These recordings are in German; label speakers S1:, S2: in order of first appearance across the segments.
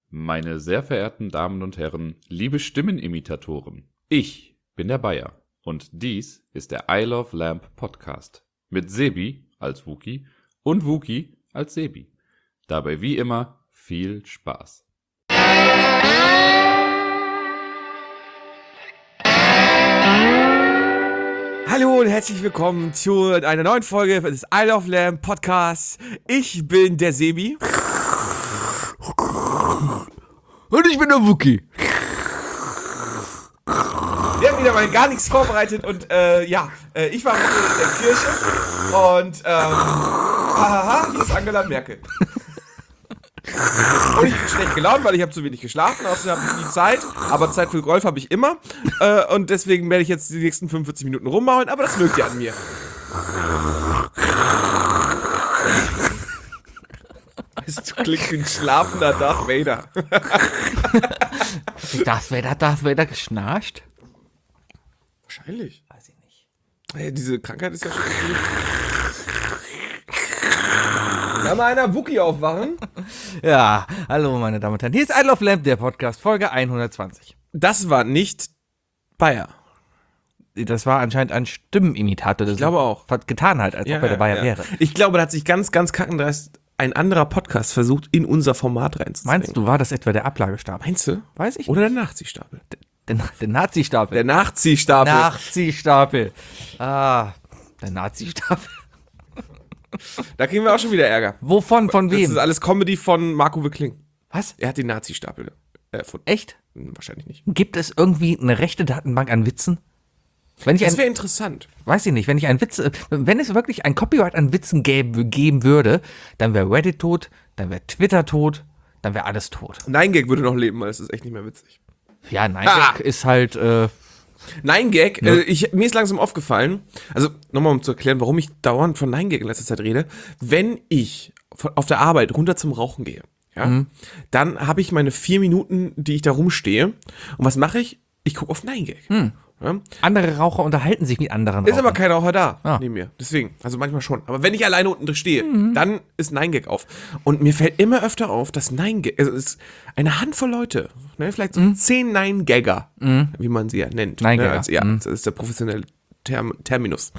S1: Meine sehr verehrten Damen und Herren, liebe Stimmenimitatoren, ich bin der Bayer und dies ist der I Love Lamp Podcast mit Sebi als Wookie und Wookie als Sebi. Dabei wie immer viel Spaß.
S2: Hallo und herzlich willkommen zu einer neuen Folge des I Love Lamp Podcasts. Ich bin der Sebi. Und ich bin der Wookie. Wir haben wieder mal gar nichts vorbereitet und ich war heute in der Kirche und hier ist Angela Merkel. Und ich bin schlecht gelaunt, weil ich habe zu wenig geschlafen, außerdem habe ich nie Zeit, aber Zeit für Golf habe ich immer und deswegen werde ich jetzt die nächsten 45 Minuten rummaulen, aber das mögt ihr an mir. Das klingt wie ein schlafender Darth Vader.
S3: Darth Vader geschnarcht?
S2: Wahrscheinlich.
S3: Weiß ich nicht.
S2: Hey, diese Krankheit ist ja schon gut. Kann mal einer Wookie aufwachen?
S3: Ja, hallo meine Damen und Herren. Hier ist I Love Lamp, der Podcast, Folge 120.
S2: Das war nicht Bayer.
S3: Das war anscheinend ein Stimmenimitator, der
S2: Ich glaube auch.
S3: getan hat, als ob er der Bayer wäre.
S2: Ich glaube, da hat sich ganz kackendreist ein anderer Podcast versucht, in unser Format reinzuzwängen.
S3: Meinst du, war das etwa der Ablagestapel?
S2: Meinst du?
S3: Weiß ich nicht.
S2: Oder der Nachziehstapel?
S3: Der Nazi-Stapel.
S2: Der Nachziehstapel.
S3: Nachziehstapel. Der Nazi-Stapel.
S2: Da kriegen wir auch schon wieder Ärger.
S3: Wovon? Von wem?
S2: Das ist alles Comedy von Marco Wickling.
S3: Was?
S2: Er hat den Nazi-Stapel erfunden.
S3: Echt?
S2: Wahrscheinlich nicht.
S3: Gibt es irgendwie eine rechte Datenbank an Witzen?
S2: Das wäre interessant.
S3: Weiß ich nicht, wenn es wirklich ein Copyright an Witzen geben würde, dann wäre Reddit tot, dann wäre Twitter tot, dann wäre alles tot.
S2: Nein Gag würde noch leben, weil es ist echt nicht mehr witzig.
S3: Ja, Nein Gag ist halt,
S2: Nein Gag,
S3: Ja.
S2: Mir ist langsam aufgefallen, also nochmal um zu erklären, warum ich dauernd von Nein Gag in letzter Zeit rede, wenn ich auf der Arbeit runter zum Rauchen gehe, ja, dann habe ich meine 4 Minuten, die ich da rumstehe und was mache ich? Ich gucke auf Nein Gag. Ja?
S3: andere Raucher unterhalten sich mit anderen Rauchern.
S2: Ist aber kein Raucher da,
S3: Ah.
S2: neben mir. Deswegen, also manchmal schon. Aber wenn ich alleine unten stehe, dann ist Nein Gag auf. Und mir fällt immer öfter auf, dass Nein Gag, also es ist eine Handvoll Leute, ne, vielleicht so 10 Nein Gagger, wie man sie ja nennt.
S3: Nein
S2: Ne,
S3: Gagger.
S2: das ist der professionelle Terminus.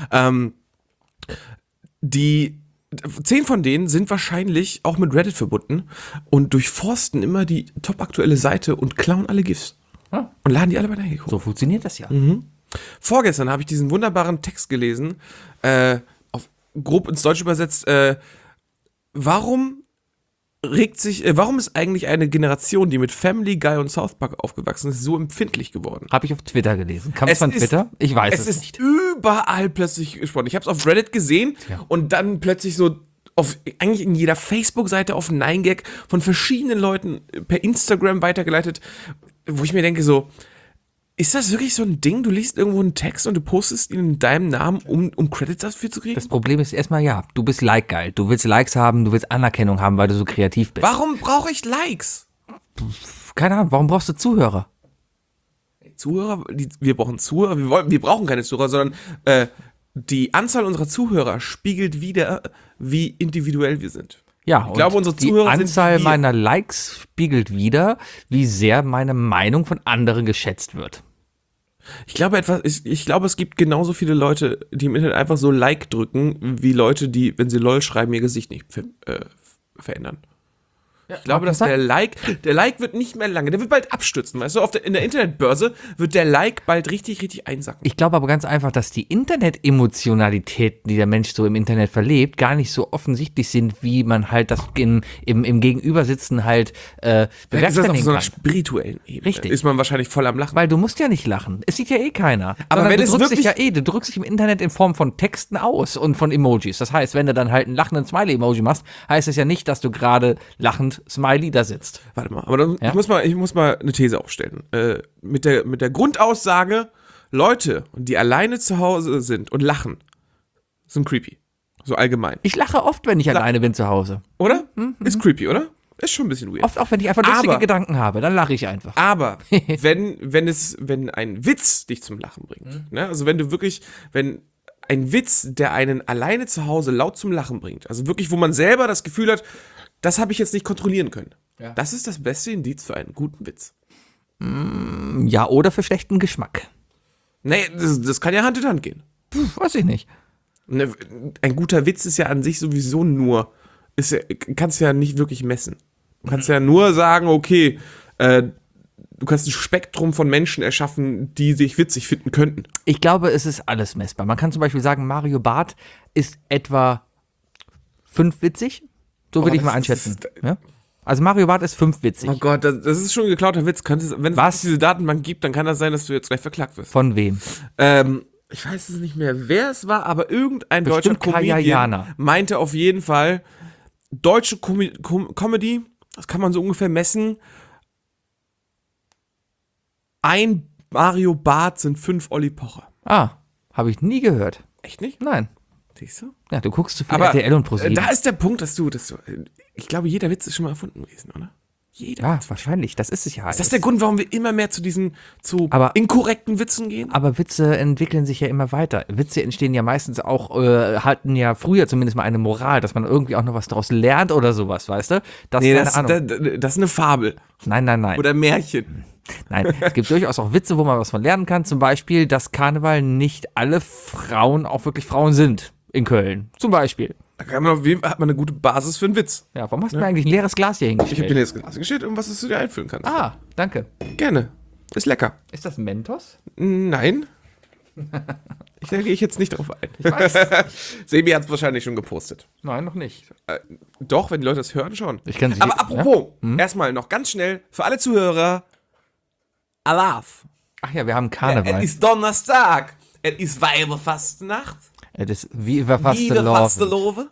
S2: Die 10 von denen sind wahrscheinlich auch mit Reddit verbunden und durchforsten immer die top aktuelle Seite und klauen alle GIFs.
S3: Ah.
S2: Und laden die alle bei Nein Gag hoch.
S3: So funktioniert das ja.
S2: Vorgestern habe ich diesen wunderbaren Text gelesen, grob ins Deutsche übersetzt, warum ist eigentlich eine Generation, die mit Family Guy und South Park aufgewachsen ist, so empfindlich geworden?
S3: Habe ich auf Twitter gelesen. Kam es von Twitter? Ich weiß es nicht.
S2: Es ist überall plötzlich gesprochen. Ich habe es auf Reddit gesehen und dann plötzlich so eigentlich in jeder Facebook-Seite auf Nein Gag von verschiedenen Leuten per Instagram weitergeleitet, wo ich mir denke so, ist das wirklich so ein Ding? Du liest irgendwo einen Text und du postest ihn in deinem Namen, um Credits dafür zu kriegen?
S3: Das Problem ist erstmal, ja, du bist Like-geil. Du willst Likes haben, du willst Anerkennung haben, weil du so kreativ bist.
S2: Warum brauche ich Likes?
S3: Keine Ahnung, warum brauchst du Zuhörer?
S2: Zuhörer, wir brauchen Zuhörer, wir brauchen keine Zuhörer, sondern die Anzahl unserer Zuhörer spiegelt wider, wie individuell wir sind.
S3: Ja,
S2: Ich glaube, unsere Zuhörer
S3: die
S2: sind
S3: Anzahl
S2: wie wir.
S3: meiner Likes spiegelt wider, wie sehr meine Meinung von anderen geschätzt wird.
S2: Ich glaube, es gibt genauso viele Leute, die im Internet einfach so Like drücken, wie Leute, die, wenn sie LOL schreiben, ihr Gesicht nicht verändern. Ich glaube, dass der Like wird nicht mehr lange, der wird bald abstürzen, weißt du, in der Internetbörse wird der Like bald richtig einsacken.
S3: Ich glaube aber ganz einfach, dass die Internet-Emotionalitäten, die der Mensch so im Internet verlebt, gar nicht so offensichtlich sind, wie man halt das im Gegenübersitzen halt
S2: Vielleicht ist das auf
S3: bewerkstelligen
S2: so einer
S3: kann.
S2: spirituellen Ebene.
S3: Richtig.
S2: Ist man wahrscheinlich voll am Lachen.
S3: Weil du musst ja nicht lachen. Es sieht ja eh keiner.
S2: Aber
S3: Sondern
S2: wenn es
S3: du drückst dich
S2: wirklich-
S3: du drückst dich im Internet in Form von Texten aus und von Emojis. Das heißt, wenn du dann halt einen lachenden Smiley-Emoji machst, heißt es ja nicht, dass du gerade lachend Smiley da sitzt.
S2: Warte mal, aber dann,
S3: Ja?
S2: ich muss mal eine These aufstellen. Mit der Grundaussage, Leute, die alleine zu Hause sind und lachen, sind creepy. So allgemein.
S3: Ich lache oft, wenn ich alleine bin zu Hause.
S2: Oder? Ist creepy, oder? Ist schon ein bisschen weird.
S3: Oft auch, wenn ich einfach lustige
S2: Aber-
S3: Gedanken habe, dann lache ich einfach.
S2: Aber wenn ein Witz dich zum Lachen bringt, ne? Also wenn ein Witz, der einen alleine zu Hause laut zum Lachen bringt, also wirklich, wo man selber das Gefühl hat, das habe ich jetzt nicht kontrollieren können.
S3: Ja.
S2: Das ist das beste Indiz für einen guten Witz.
S3: Ja, oder für schlechten Geschmack.
S2: Nee, das kann ja Hand in Hand gehen.
S3: Weiß ich nicht.
S2: Ne, ein guter Witz ist ja an sich sowieso nur, kannst ja nicht wirklich messen. Du kannst ja nur sagen, okay, du kannst ein Spektrum von Menschen erschaffen, die sich witzig finden könnten.
S3: Ich glaube, es ist alles messbar. Man kann zum Beispiel sagen, Mario Barth ist etwa 5 witzig. So würde ich mal einschätzen. Ja? Also Mario Barth ist 5 witzig.
S2: Oh Gott, das ist schon ein geklauter Witz. Wenn es diese Datenbank gibt, dann kann das sein, dass du jetzt gleich verklagt wirst.
S3: Von wem?
S2: Ich weiß es nicht mehr, wer es war, aber irgendein
S3: Bestimmt
S2: deutscher
S3: Kaya
S2: Comedian
S3: Jana.
S2: meinte auf jeden Fall, deutsche Comedy, das kann man so ungefähr messen. Ein Mario Barth sind 5 Olli Pocher.
S3: Habe ich nie gehört.
S2: Echt nicht?
S3: Nein.
S2: Siehst du?
S3: Ja, du guckst zu viel
S2: Aber
S3: RTL und ProSieben.
S2: da ist der Punkt, dass du, ich glaube, jeder Witz ist schon mal erfunden gewesen, oder? Jeder.
S3: Ja, wahrscheinlich. Das ist es ja.
S2: Ist das der Grund, warum wir immer mehr zu
S3: Aber-
S2: inkorrekten Witzen gehen?
S3: Aber Witze entwickeln sich ja immer weiter. Witze entstehen ja meistens auch, hatten ja früher zumindest mal eine Moral, dass man irgendwie auch noch was daraus lernt oder sowas, weißt du? Das,
S2: Nee,
S3: keine Ahnung.
S2: das ist eine Fabel.
S3: Nein.
S2: Oder Märchen.
S3: Nein, es gibt durchaus auch Witze, wo man was von lernen kann. Zum Beispiel, dass Karneval nicht alle Frauen auch wirklich Frauen sind. In Köln. Zum Beispiel.
S2: Da hat man eine gute Basis für einen Witz.
S3: Ja, warum hast du mir eigentlich ein leeres Glas hier
S2: Ich habe
S3: hingestellt?
S2: dir jetzt Glas gestellt, um was du dir einfüllen kannst.
S3: Danke.
S2: Gerne. Ist lecker.
S3: Ist das Mentos?
S2: Nein. Da gehe ich jetzt nicht drauf ein.
S3: Ich weiß.
S2: Sebi hat es wahrscheinlich schon gepostet.
S3: Nein, noch nicht.
S2: Doch, wenn die Leute das hören, schon.
S3: Ich kann sie-
S2: Aber apropos, erstmal noch ganz schnell für alle Zuhörer, Alaf.
S3: Ach ja, wir haben
S2: Es
S3: Karneval.
S2: ist Donnerstag. Es ist Weiberfastnacht.
S3: Es ist Viva
S2: Liebe
S3: Fastelovend.
S2: Fastelove.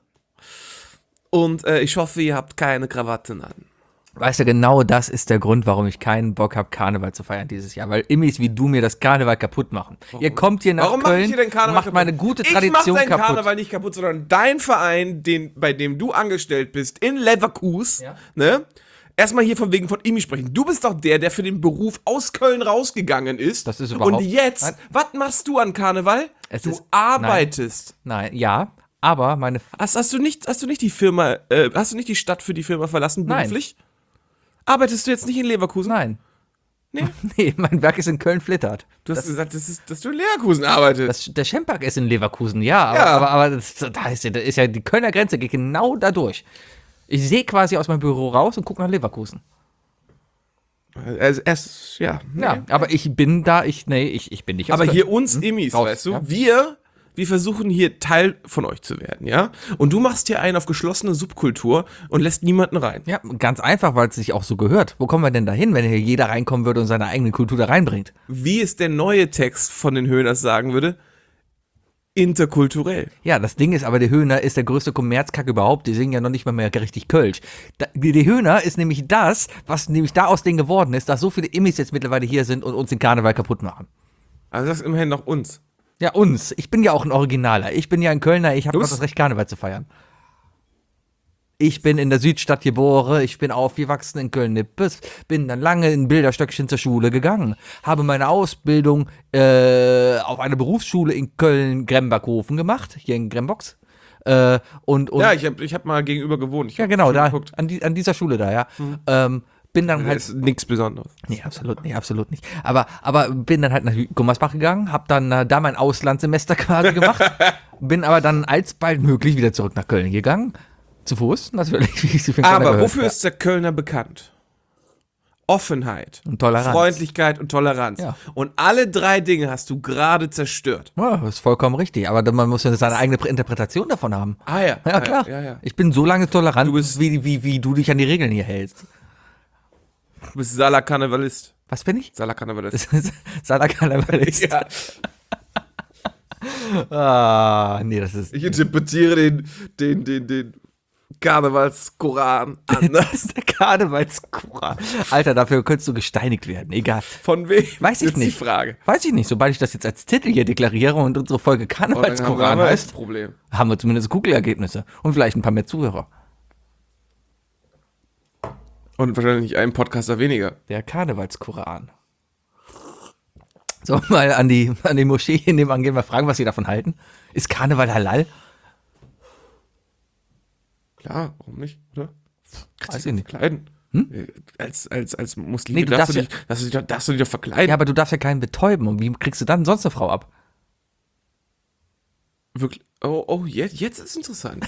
S2: Und ich hoffe, ihr habt keine Krawatten an.
S3: Weißt du, genau das ist der Grund, warum ich keinen Bock habe, Karneval zu feiern dieses Jahr. Weil Immis wie du mir das Karneval kaputt machen. Ihr kommt hier nach
S2: Warum mache
S3: Köln
S2: ich hier den Karneval
S3: und macht
S2: kaputt?
S3: meine gute
S2: Ich
S3: Tradition
S2: mach deinen
S3: kaputt.
S2: Karneval nicht kaputt, sondern dein Verein, bei dem du angestellt bist, in Leverkusen,
S3: Ja.
S2: ne? Erstmal hier von wegen von Imi sprechen. Du bist doch der für den Beruf aus Köln rausgegangen ist.
S3: Das ist überhaupt-
S2: Und jetzt,
S3: Nein.
S2: was machst du an Karneval?
S3: Es
S2: Du
S3: ist-
S2: arbeitest.
S3: Nein, ja, aber meine...
S2: Hast du nicht die Firma, hast du nicht die Stadt für die Firma verlassen
S3: Nein.
S2: beruflich? Arbeitest du jetzt nicht in Leverkusen?
S3: Nein.
S2: Nee.
S3: Nee, mein Werk ist in Köln-Flittert.
S2: Du hast gesagt, dass du in Leverkusen arbeitest.
S3: Der Schempark ist in Leverkusen, ja, aber,
S2: Ja.
S3: aber da ist ja die Kölner Grenze, geht genau da durch. Ich sehe quasi aus meinem Büro raus und gucke nach Leverkusen.
S2: Also erst, ja.
S3: Ja, aber ich bin da, ich bin nicht aus
S2: Aber
S3: Köln.
S2: hier uns Immis,
S3: Raus,
S2: weißt du,
S3: ja.
S2: wir versuchen hier Teil von euch zu werden, ja? Und du machst hier einen auf geschlossene Subkultur und lässt niemanden rein.
S3: Ja, ganz einfach, weil es sich auch so gehört. Wo kommen wir denn da hin, wenn hier jeder reinkommen würde und seine eigene Kultur da reinbringt?
S2: Wie es der neue Text von den Höhners sagen würde, interkulturell.
S3: Ja, das Ding ist aber, der Höhner ist der größte Kommerzkack überhaupt. Die singen ja noch nicht mal mehr richtig Kölsch. Die Höhner ist nämlich das, was nämlich da aus denen geworden ist, dass so viele Immis jetzt mittlerweile hier sind und uns den Karneval kaputt machen.
S2: Also das ist immerhin noch uns.
S3: Ja, uns. Ich bin ja auch ein Originaler. Ich bin ja ein Kölner. Ich habe
S2: Du
S3: auch
S2: bist-
S3: das Recht, Karneval zu feiern. Ich bin in der Südstadt geboren, ich bin aufgewachsen in Köln-Nippes, bin dann lange in Bilderstöckchen zur Schule gegangen, habe meine Ausbildung auf einer Berufsschule in Köln-Grembachhofen gemacht, hier in Grembox. Und
S2: Ja, ich hab mal gegenüber gewohnt. Ich
S3: ja,
S2: hab
S3: genau,
S2: schon
S3: da,
S2: geguckt.
S3: an dieser Schule da, ja. Bin dann
S2: Das
S3: halt.
S2: ist nichts Besonderes.
S3: Nee, absolut nicht. Aber bin dann halt nach Gummersbach gegangen, hab dann da mein Auslandssemester quasi gemacht, bin aber dann alsbald möglich wieder zurück nach Köln gegangen. Zu Fuß, natürlich. Wie es für einen Kölner
S2: Aber
S3: gehört.
S2: wofür ist der Kölner bekannt? Offenheit,
S3: Und Toleranz.
S2: Freundlichkeit und Toleranz.
S3: Ja.
S2: Und alle 3 Dinge hast du gerade zerstört.
S3: Ja, das ist vollkommen richtig. Aber man muss ja seine eigene Interpretation davon haben.
S2: Ah ja.
S3: Ja, klar.
S2: Ja.
S3: Ich bin so lange tolerant,
S2: Du bist-
S3: wie du dich an die Regeln hier hältst.
S2: Du bist Salah-Karnevalist.
S3: Was bin ich?
S2: Salah-Karnevalist.
S3: Salakarnevalist.
S2: Ja.
S3: Nee, das ist.
S2: Ich interpretiere den Karnevalskoran anders.
S3: Das ist der Karnevalskura. Alter, dafür könntest du gesteinigt werden. Egal.
S2: Von wem?
S3: Weiß ich
S2: Ist
S3: nicht.
S2: die Frage.
S3: Weiß ich nicht. Sobald ich das jetzt als Titel hier deklariere und unsere Folge
S2: Und dann haben
S3: Karnevalskoran
S2: wir
S3: heißt,
S2: das Problem.
S3: haben wir zumindest Google-Ergebnisse und vielleicht ein paar mehr Zuhörer.
S2: Und wahrscheinlich einen Podcaster weniger.
S3: Der Karnevalskoran. So, mal an die Moschee hier nebenan gehen, mal fragen, was sie davon halten. Ist Karneval halal?
S2: Klar, warum nicht, oder? Kannst du dich verkleiden? Als Muslim
S3: Nee, du
S2: darfst
S3: darfst
S2: du dich doch verkleiden.
S3: Ja, aber du darfst ja keinen betäuben. Und wie kriegst du dann sonst eine Frau ab?
S2: Wirklich. Oh, jetzt ist es interessant.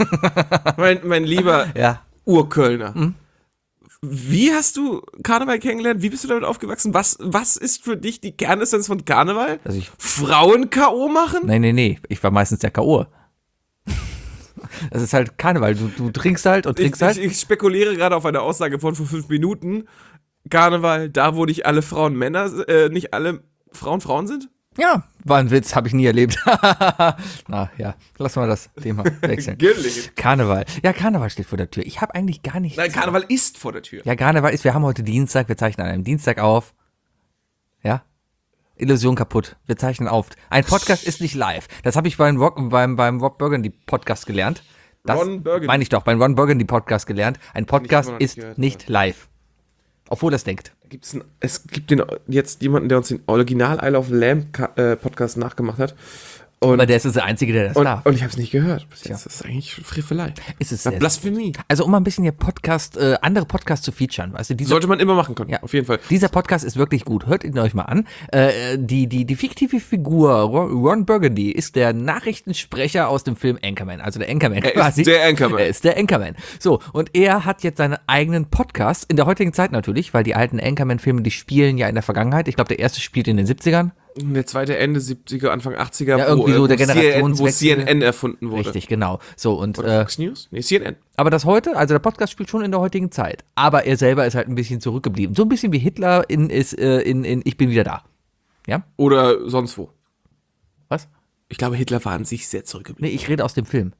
S2: mein lieber
S3: Ja.
S2: Urkölner. Wie hast du Karneval kennengelernt? Wie bist du damit aufgewachsen? Was ist für dich die Kernessenz von Karneval?
S3: Also ich-
S2: Frauen-K.O. machen?
S3: Nee. Ich war meistens der K.O. Das ist halt Karneval. Du trinkst halt und trinkst halt.
S2: Ich spekuliere gerade auf eine Aussage von vor 5 Minuten. Karneval, da wo nicht alle Frauen Männer, nicht alle Frauen sind?
S3: Ja, war ein Witz, habe ich nie erlebt. Na ja, lass mal das Thema wechseln.
S2: Gelegen.
S3: Karneval. Ja, Karneval steht vor der Tür. Ich habe eigentlich gar nichts.
S2: Nein, Karneval ist vor der Tür.
S3: Ja, Karneval ist, wir haben heute Dienstag, wir zeichnen an einem Dienstag auf. Ja? Illusion kaputt. Wir zeichnen auf. Ein Podcast ist nicht live. Das habe ich beim Rob Burgundy Podcast gelernt. Das
S2: Ron Burgundy.
S3: meine ich doch, beim Ron Burgundy Podcast gelernt. Ein Podcast
S2: immer noch nicht
S3: ist
S2: gehört,
S3: nicht live. Obwohl das denkt.
S2: Es gibt jetzt jemanden, der uns den Original Isle of Lamb Podcast nachgemacht hat.
S3: Aber der ist der Einzige, der das darf.
S2: Und ich habe es nicht gehört. Bis jetzt. Das ist eigentlich Friffelei.
S3: Ist es
S2: Na,
S3: sehr-
S2: Blasphemie.
S3: Also um mal ein bisschen hier andere Podcasts zu featuren, weißt du,
S2: Sollte man immer machen können,
S3: Ja.
S2: auf jeden Fall.
S3: Dieser Podcast ist wirklich gut. Hört ihn euch mal an. Die fiktive Figur Ron Burgundy ist der Nachrichtensprecher aus dem Film Anchorman. Also der Anchorman
S2: Er
S3: quasi.
S2: ist der Anchorman.
S3: Er ist der Anchorman. So, und er hat jetzt seinen eigenen Podcast. In der heutigen Zeit natürlich, weil die alten Anchorman-Filme, die spielen ja in der Vergangenheit. Ich glaube, der erste spielt in den 70ern.
S2: Der zweite Ende 70er, Anfang 80er,
S3: Ja, irgendwie so der
S2: wo
S3: Generationswechsel.
S2: CNN erfunden wurde.
S3: Richtig, genau. So, und
S2: Oder Fox News? Nee, CNN.
S3: aber das heute, also der Podcast spielt schon in der heutigen Zeit. Aber er selber ist halt ein bisschen zurückgeblieben. So ein bisschen wie Hitler in Ich bin wieder da. Ja?
S2: Oder sonst wo.
S3: Was?
S2: Ich glaube, Hitler war an sich sehr zurückgeblieben.
S3: Nee, ich rede aus dem Film.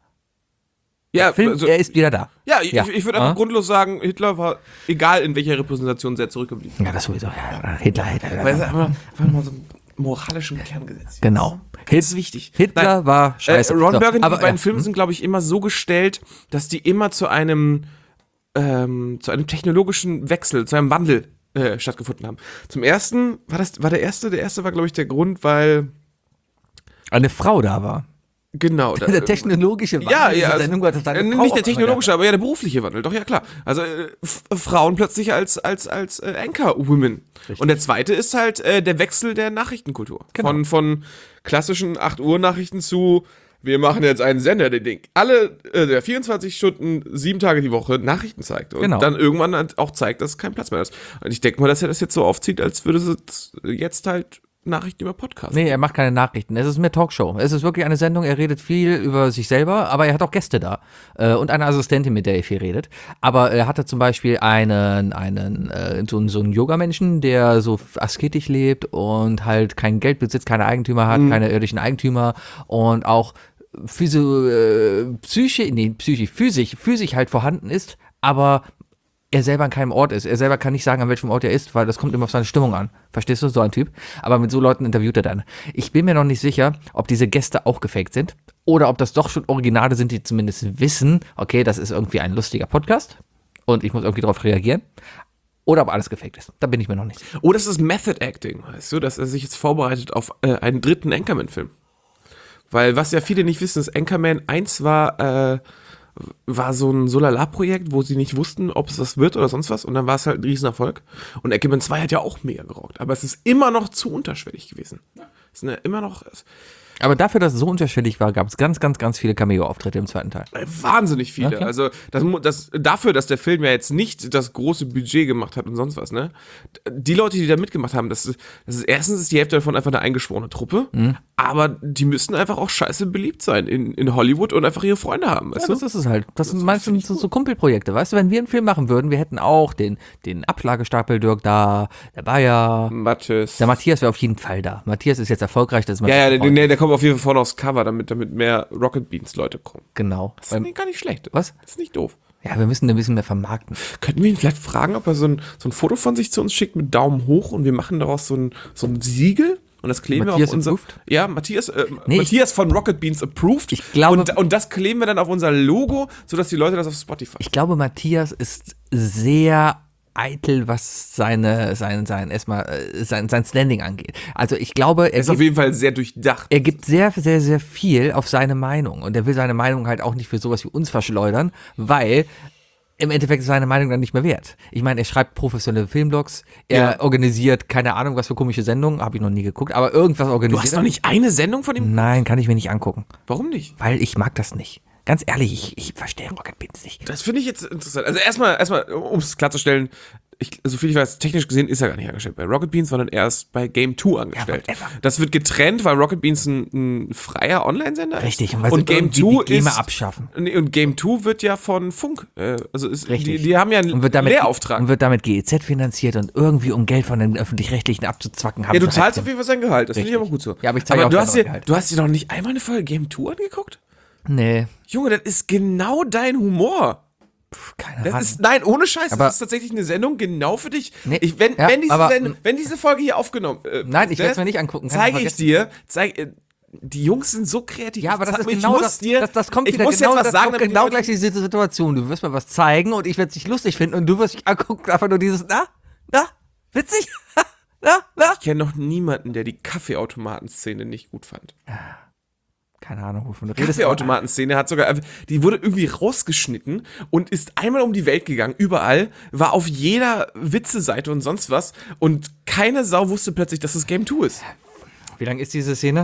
S2: Ja,
S3: Film,
S2: also,
S3: er ist wieder da.
S2: ja, ich würde einfach
S3: Ah.
S2: grundlos sagen, Hitler war, egal in welcher Repräsentation, sehr zurückgeblieben.
S3: Ja, das sowieso. Ja, Hitler.
S2: Weil es einfach mal so einen moralischen Kern gesetzt.
S3: Genau.
S2: Das ist wichtig.
S3: Hitler war scheiße.
S2: Ron
S3: So,
S2: Burgundy,
S3: aber,
S2: die beiden
S3: ja.
S2: Filme sind, glaube ich, immer so gestellt, dass die immer zu einem technologischen Wechsel, zu einem Wandel stattgefunden haben. Zum ersten, war der erste war, glaube ich, der Grund, weil,
S3: Eine Frau da war.
S2: genau.
S3: Der technologische Wandel
S2: Ja,
S3: dieser
S2: also,
S3: Sendung war, dass eine Frau
S2: nicht der
S3: auf einmal
S2: technologische, aber ja der berufliche Wandel, doch, ja klar. Also Frauen plötzlich als Anchor-Women. Und der zweite ist halt der Wechsel der Nachrichtenkultur.
S3: Genau.
S2: Von klassischen 8 Uhr Nachrichten zu, wir machen jetzt einen Sender, der der 24 Stunden, 7 Tage die Woche Nachrichten zeigt. Und
S3: Genau.
S2: dann irgendwann halt auch zeigt, dass kein Platz mehr ist. Und ich denke mal, dass er das jetzt so aufzieht, als würde es jetzt halt Nachrichten über Podcasts.
S3: Nee, er macht keine Nachrichten. Es ist mehr Talkshow. Es ist wirklich eine Sendung. Er redet viel über sich selber, aber er hat auch Gäste da. Und eine Assistentin, mit der er viel redet. Aber er hatte zum Beispiel so einen Yoga-Menschen, der so asketisch lebt und halt kein Geld besitzt, keine Eigentümer hat, keine irdischen Eigentümer und auch physisch halt vorhanden ist, aber er selber an keinem Ort ist. Er selber kann nicht sagen, an welchem Ort er ist, weil das kommt immer auf seine Stimmung an. Verstehst du? So ein Typ. Aber mit so Leuten interviewt er dann. Ich bin mir noch nicht sicher, ob diese Gäste auch gefaked sind oder ob das doch schon Originale sind, die zumindest wissen, okay, das ist irgendwie ein lustiger Podcast und ich muss irgendwie darauf reagieren. Oder ob alles gefaked ist. Da bin ich mir noch nicht sicher.
S2: Oder es ist Method Acting, weißt du, dass er sich jetzt vorbereitet auf einen dritten Anchorman-Film. Weil was ja viele nicht wissen, ist, Anchorman 1 war so ein Solala-Projekt, wo sie nicht wussten, ob es das wird oder sonst was. Und dann war es halt ein Riesenerfolg. Und Anchorman 2 hat ja auch mega gerockt. Aber es ist immer noch zu unterschwellig gewesen. Es ist immer noch
S3: Aber dafür, dass es so unterschiedlich war, gab es ganz, ganz, ganz viele Cameo-Auftritte im zweiten Teil.
S2: wahnsinnig viele.
S3: Okay.
S2: Also dafür, dass der Film ja jetzt nicht das große Budget gemacht hat und sonst was, ne? Die Leute, die da mitgemacht haben, das ist erstens ist die Hälfte davon einfach eine eingeschworene Truppe, aber die müssen einfach auch scheiße beliebt sein in Hollywood und einfach ihre Freunde haben, weißt
S3: Ja,
S2: du?
S3: das ist es halt. Das sind meistens so Kumpelprojekte, weißt du? Wenn wir einen Film machen würden, wir hätten auch den Abschlagestapel Dirk da, der Bayer,
S2: Matthias.
S3: der Matthias wäre auf jeden Fall da. Matthias ist jetzt erfolgreich, das ist
S2: Ja,
S3: Matthias
S2: der kommt auf jeden Fall vorne aufs Cover, damit mehr Rocket Beans Leute kommen.
S3: Genau.
S2: Das ist gar nicht schlecht.
S3: Was?
S2: Das ist nicht doof.
S3: Ja, wir müssen ein bisschen mehr vermarkten.
S2: Könnten wir ihn vielleicht fragen, ob er so ein Foto von sich zu uns schickt mit Daumen hoch und wir machen daraus so ein Siegel und das kleben
S3: Matthias
S2: wir auf unser...
S3: approved?
S2: Ja, Matthias,
S3: Nee,
S2: Matthias von Rocket Beans approved.
S3: Ich glaube-
S2: und das kleben wir dann auf unser Logo, sodass die Leute das auf Spotify...
S3: Ich glaube, Matthias ist sehr eitel, was sein Standing angeht. Also ich glaube,
S2: ist auf jeden Fall sehr durchdacht.
S3: er gibt sehr, sehr, sehr viel auf seine Meinung. Und er will seine Meinung halt auch nicht für sowas wie uns verschleudern, weil im Endeffekt ist seine Meinung dann nicht mehr wert. Ich meine, er schreibt professionelle Filmblogs, er organisiert, keine Ahnung, was für komische Sendungen, habe ich noch nie geguckt, aber irgendwas organisiert.
S2: Du hast noch nicht eine Sendung von ihm?
S3: Nein, kann ich mir nicht angucken.
S2: Warum nicht?
S3: Weil ich mag das nicht. Ganz ehrlich, ich verstehe Rocket Beans nicht.
S2: Das finde ich jetzt interessant. Also erstmal, um es klarzustellen, soviel ich weiß, technisch gesehen ist er gar nicht angestellt bei Rocket Beans, sondern er ist bei Game 2 angestellt.
S3: whatever.
S2: Das wird getrennt, weil Rocket Beans ein freier Online-Sender ist.
S3: Richtig, und weil
S2: und
S3: sie
S2: Game
S3: irgendwie
S2: 2
S3: die GEMA
S2: ist
S3: abschaffen.
S2: Nee, und Game 2 wird ja von Funk. Also
S3: Richtig.
S2: die haben ja einen
S3: Und wird damit,
S2: Lehrauftrag.
S3: Und wird damit GEZ finanziert und irgendwie um Geld von den Öffentlich-Rechtlichen abzuzwacken haben.
S2: Ja, du
S3: sie
S2: zahlst
S3: halt
S2: auf jeden Fall sein Gehalt. Das finde ich aber gut so.
S3: Ja, aber ich zahle auch
S2: du
S3: selber
S2: hast dir,
S3: Gehalt.
S2: du hast dir noch nicht einmal eine Folge Game 2 angeguckt?
S3: Nee,
S2: Junge, das ist genau dein Humor.
S3: keine
S2: Das
S3: Ahnung.
S2: ist, nein, ohne Scheiß,
S3: Aber-
S2: das ist tatsächlich eine Sendung genau für dich.
S3: Nee,
S2: Wenn
S3: ja, aber-
S2: diese Folge hier aufgenommen
S3: Nein, ich
S2: ne,
S3: werde es mir nicht angucken. kannst du
S2: zeige ich
S3: vergessen.
S2: dir, die Jungs sind so kreativ.
S3: Ja, aber das ist
S2: Ich
S3: genau
S2: muss
S3: das,
S2: dir,
S3: das kommt
S2: ich
S3: wieder
S2: muss
S3: genau,
S2: jetzt was
S3: das
S2: sagen,
S3: kommt
S2: damit die
S3: genau
S2: Leute-
S3: gleich diese Situation. Du wirst mir was zeigen und ich werde es nicht lustig finden und du wirst dich angucken, einfach nur dieses, na, witzig, na.
S2: Ich kenne noch niemanden, der die Kaffeeautomaten-Szene nicht gut fand.
S3: Keine Ahnung, wovon du
S2: Die
S3: redest.
S2: Kaffeeautomaten-Szene hat sogar, die wurde irgendwie rausgeschnitten und ist einmal um die Welt gegangen, überall, war auf jeder Witze-Seite und sonst was und keine Sau wusste plötzlich, dass es Game 2 ist.
S3: Wie lang ist diese Szene?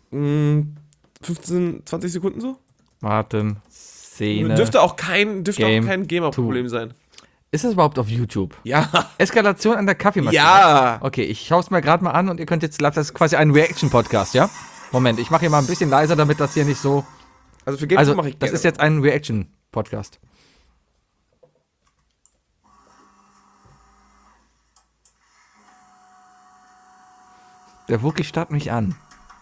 S2: 15, 20 Sekunden so?
S3: Warten, Szene.
S2: Dürfte auch kein
S3: Game
S2: Gamer-Problem sein.
S3: Ist das überhaupt auf YouTube?
S2: Ja.
S3: Eskalation an der Kaffeemaschine.
S2: Ja.
S3: Okay, ich schaue es mir gerade mal an und ihr könnt jetzt, das ist quasi ein Reaction-Podcast, ja? Moment, ich mache hier mal ein bisschen leiser, damit das hier nicht so.
S2: Also für Game 2
S3: Also,
S2: mache ich
S3: das
S2: gerne.
S3: ist jetzt ein Reaction-Podcast. Der Wookie starrt mich an.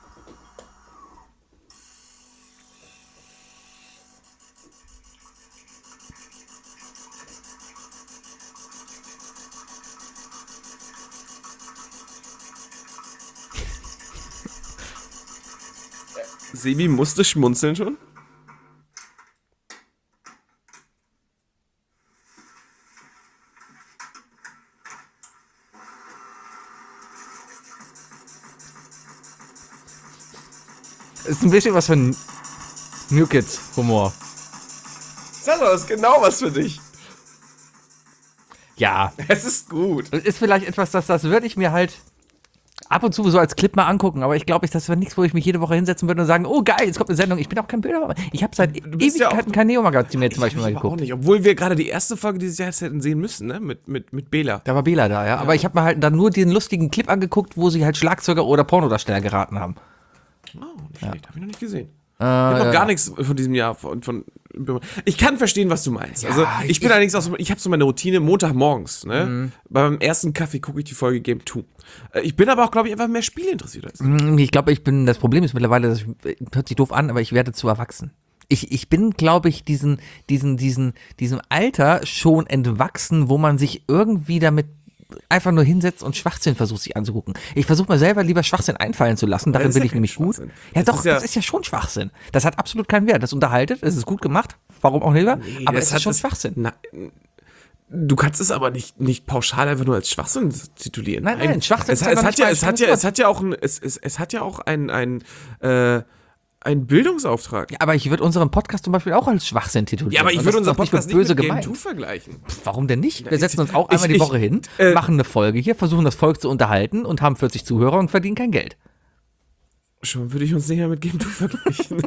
S2: Sebi musste schmunzeln schon.
S3: Ist ein bisschen was für ein New Kids Humor.
S2: Sag mal, das ist genau was für dich.
S3: Ja,
S2: Es ist gut.
S3: es ist vielleicht etwas, das würde ich mir halt ab und zu so als Clip mal angucken, aber ich glaube, das wäre nichts, wo ich mich jede Woche hinsetzen würde und sagen, oh geil, jetzt kommt eine Sendung. Ich bin auch kein Bilder. Ich habe seit
S2: bist ja
S3: Ewigkeiten kein Neo-Magazin mehr zum Beispiel mal
S2: Ich aber auch
S3: geguckt.
S2: nicht, obwohl wir gerade die erste Folge dieses Jahres hätten sehen müssen, ne? Mit Bela.
S3: Da war Bela da, ja. Aber ich habe mir halt dann nur den lustigen Clip angeguckt, wo sie halt Schlagzeuger oder Pornodarsteller geraten haben.
S2: Oh, nicht schlecht, hab ich noch nicht gesehen. Ich habe noch gar nichts von diesem Jahr ich kann verstehen, was du meinst. Also ich bin allerdings auch so, ich habe so meine Routine Montagmorgens, ne? Beim ersten Kaffee gucke ich die Folge Game 2. Ich bin aber auch, glaube ich, einfach mehr Spiele interessiert als du.
S3: Ich glaube, das Problem ist mittlerweile, hört sich doof an, aber ich werde zu erwachsen. Ich bin, glaube ich, diesem Alter schon entwachsen, wo man sich irgendwie damit einfach nur hinsetzt und Schwachsinn versucht sich anzugucken. Ich versuche mir selber lieber Schwachsinn einfallen zu lassen, darin
S2: das ist
S3: bin
S2: ja
S3: ich
S2: kein
S3: nämlich gut.
S2: Schwachsinn.
S3: Ja
S2: Das
S3: doch,
S2: ist ja-
S3: das ist ja schon Schwachsinn. Das hat absolut keinen Wert. Das unterhaltet, es ist gut gemacht, warum auch lieber, aber es ist schon Schwachsinn.
S2: Na, du kannst es aber nicht pauschal einfach nur als Schwachsinn titulieren.
S3: Nein, Schwachsinn ist ja noch nicht mal ein
S2: es hat ja auch einen Bildungsauftrag.
S3: Ja, aber ich würde unseren Podcast zum Beispiel auch als Schwachsinn titulieren.
S2: Ja, aber ich
S3: Und
S2: würde
S3: das ist
S2: unseren
S3: doch
S2: Podcast
S3: nicht böse
S2: mit Game
S3: gemeint.
S2: 2 vergleichen.
S3: Warum denn nicht? Wir setzen uns auch einmal die
S2: ich-
S3: Woche hin, machen eine Folge hier, versuchen das Volk zu unterhalten und haben 40 Zuhörer und verdienen kein Geld.
S2: Schon würde ich uns nicht mehr mit Game 2 vergleichen.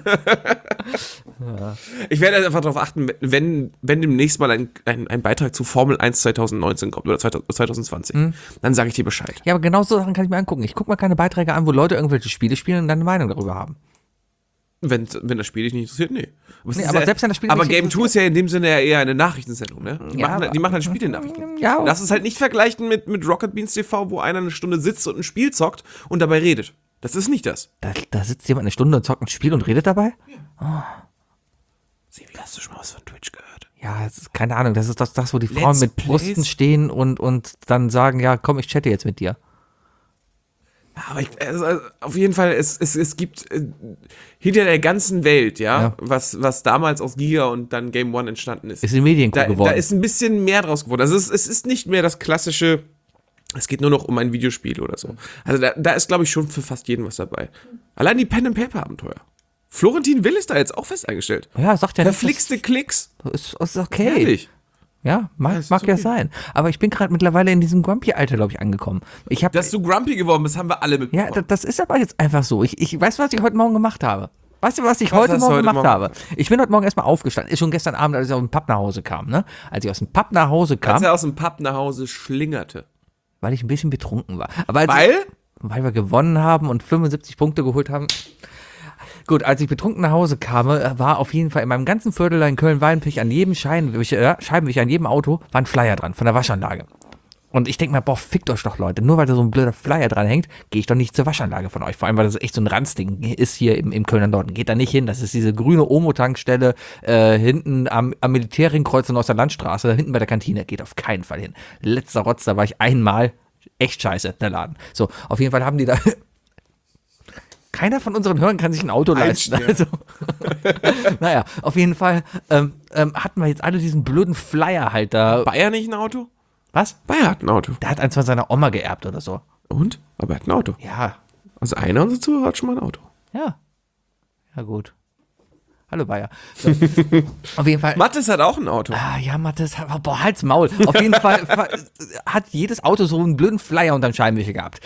S2: Ich werde einfach darauf achten, wenn demnächst mal ein Beitrag zu Formel 1 2019 kommt oder 2020, dann sage ich dir Bescheid.
S3: Ja, aber genau so Sachen kann ich mir angucken. Ich gucke mir keine Beiträge an, wo Leute irgendwelche Spiele spielen und dann eine Meinung darüber haben.
S2: Wenn das Spiel dich nicht interessiert, nee. Es
S3: Nee,
S2: ist
S3: aber selbst wenn das Spiel
S2: aber
S3: mich
S2: Game
S3: interessiert-
S2: 2 ist ja in dem Sinne ja eher eine Nachrichtensendung, ne? Die
S3: Ja,
S2: machen halt Spiele-Nachrichten.
S3: Ja,
S2: Lass es halt nicht vergleichen mit Rocket Beans TV, wo einer eine Stunde sitzt und ein Spiel zockt und dabei redet. Das ist nicht das.
S3: Da sitzt jemand eine Stunde und zockt ein Spiel und redet dabei?
S2: Sebi, hast du schon mal was von Twitch gehört?
S3: Ja, das ist keine Ahnung. Das ist das wo die Frauen
S2: Let's
S3: mit
S2: Plays?
S3: Brüsten stehen und dann sagen, ja, komm, ich chatte jetzt mit dir.
S2: Aber also auf jeden Fall, es gibt hinter der ganzen Welt,
S3: Ja.
S2: was damals aus Giga und dann Game One entstanden ist.
S3: Ist in Medienkuh
S2: Da
S3: geworden.
S2: ist ein bisschen mehr draus geworden. Also es ist nicht mehr das klassische, es geht nur noch um ein Videospiel oder so. Also da ist, glaube ich, schon für fast jeden was dabei. Allein die Pen-and-Paper-Abenteuer. Florentin Will ist da jetzt auch fest eingestellt.
S3: Ja, sagt ja nicht.
S2: Verflixte Klicks.
S3: Ist okay.
S2: Ehrlich.
S3: Ja, mag
S2: ist
S3: ja
S2: okay.
S3: sein. Aber ich bin gerade mittlerweile in diesem Grumpy-Alter, glaube ich, angekommen.
S2: Dass du grumpy geworden bist, haben wir alle mitbekommen.
S3: Ja, das ist aber jetzt einfach so. Ich weiß, was ich heute Morgen gemacht habe. Weißt du, was ich
S2: Was
S3: heute
S2: hast du
S3: Morgen
S2: heute
S3: gemacht
S2: Morgen
S3: habe? Ich bin heute Morgen erstmal aufgestanden. Ist schon gestern Abend, als ich aus dem Pub nach Hause kam, ne? Als ich aus dem Pub nach Hause kam,
S2: Als er aus dem Pub nach Hause schlingerte.
S3: weil ich ein bisschen betrunken war. Aber weil wir gewonnen haben und 75 Punkte geholt haben. Gut, als ich betrunken nach Hause kam, war auf jeden Fall in meinem ganzen Viertel in Köln-Weihenpich an jedem Scheibenwischer, an jedem Auto, war ein Flyer dran von der Waschanlage. Und ich denke mir, boah, fickt euch doch, Leute. Nur weil da so ein blöder Flyer dran hängt, gehe ich doch nicht zur Waschanlage von euch. Vor allem, weil das echt so ein Ranzding ist hier im Kölner Norden. Geht da nicht hin. Das ist diese grüne Omo-Tankstelle hinten am Militärringkreuz in der Landstraße, da hinten bei der Kantine. Geht auf keinen Fall hin. Letzter Rotz, da war ich einmal. Echt scheiße, der Laden. So, auf jeden Fall haben die da... Keiner von unseren Hörern kann sich ein Auto leisten. Also, naja, auf jeden Fall hatten wir jetzt alle diesen blöden Flyer halt da.
S2: Bayer nicht ein Auto?
S3: Was?
S2: Bayer hat ein Auto.
S3: Der hat eins von seiner Oma geerbt oder so.
S2: Und? Aber er hat ein Auto.
S3: Ja,
S2: Also einer unserer Zuhörer hat schon mal ein Auto.
S3: ja. Ja, gut. Hallo Bayer. So. Auf jeden Fall.
S2: Mathis hat auch ein Auto.
S3: Ja, Mathis, boah, halt's Maul. Auf jeden Fall hat jedes Auto so einen blöden Flyer unterm Scheibenwischer gehabt.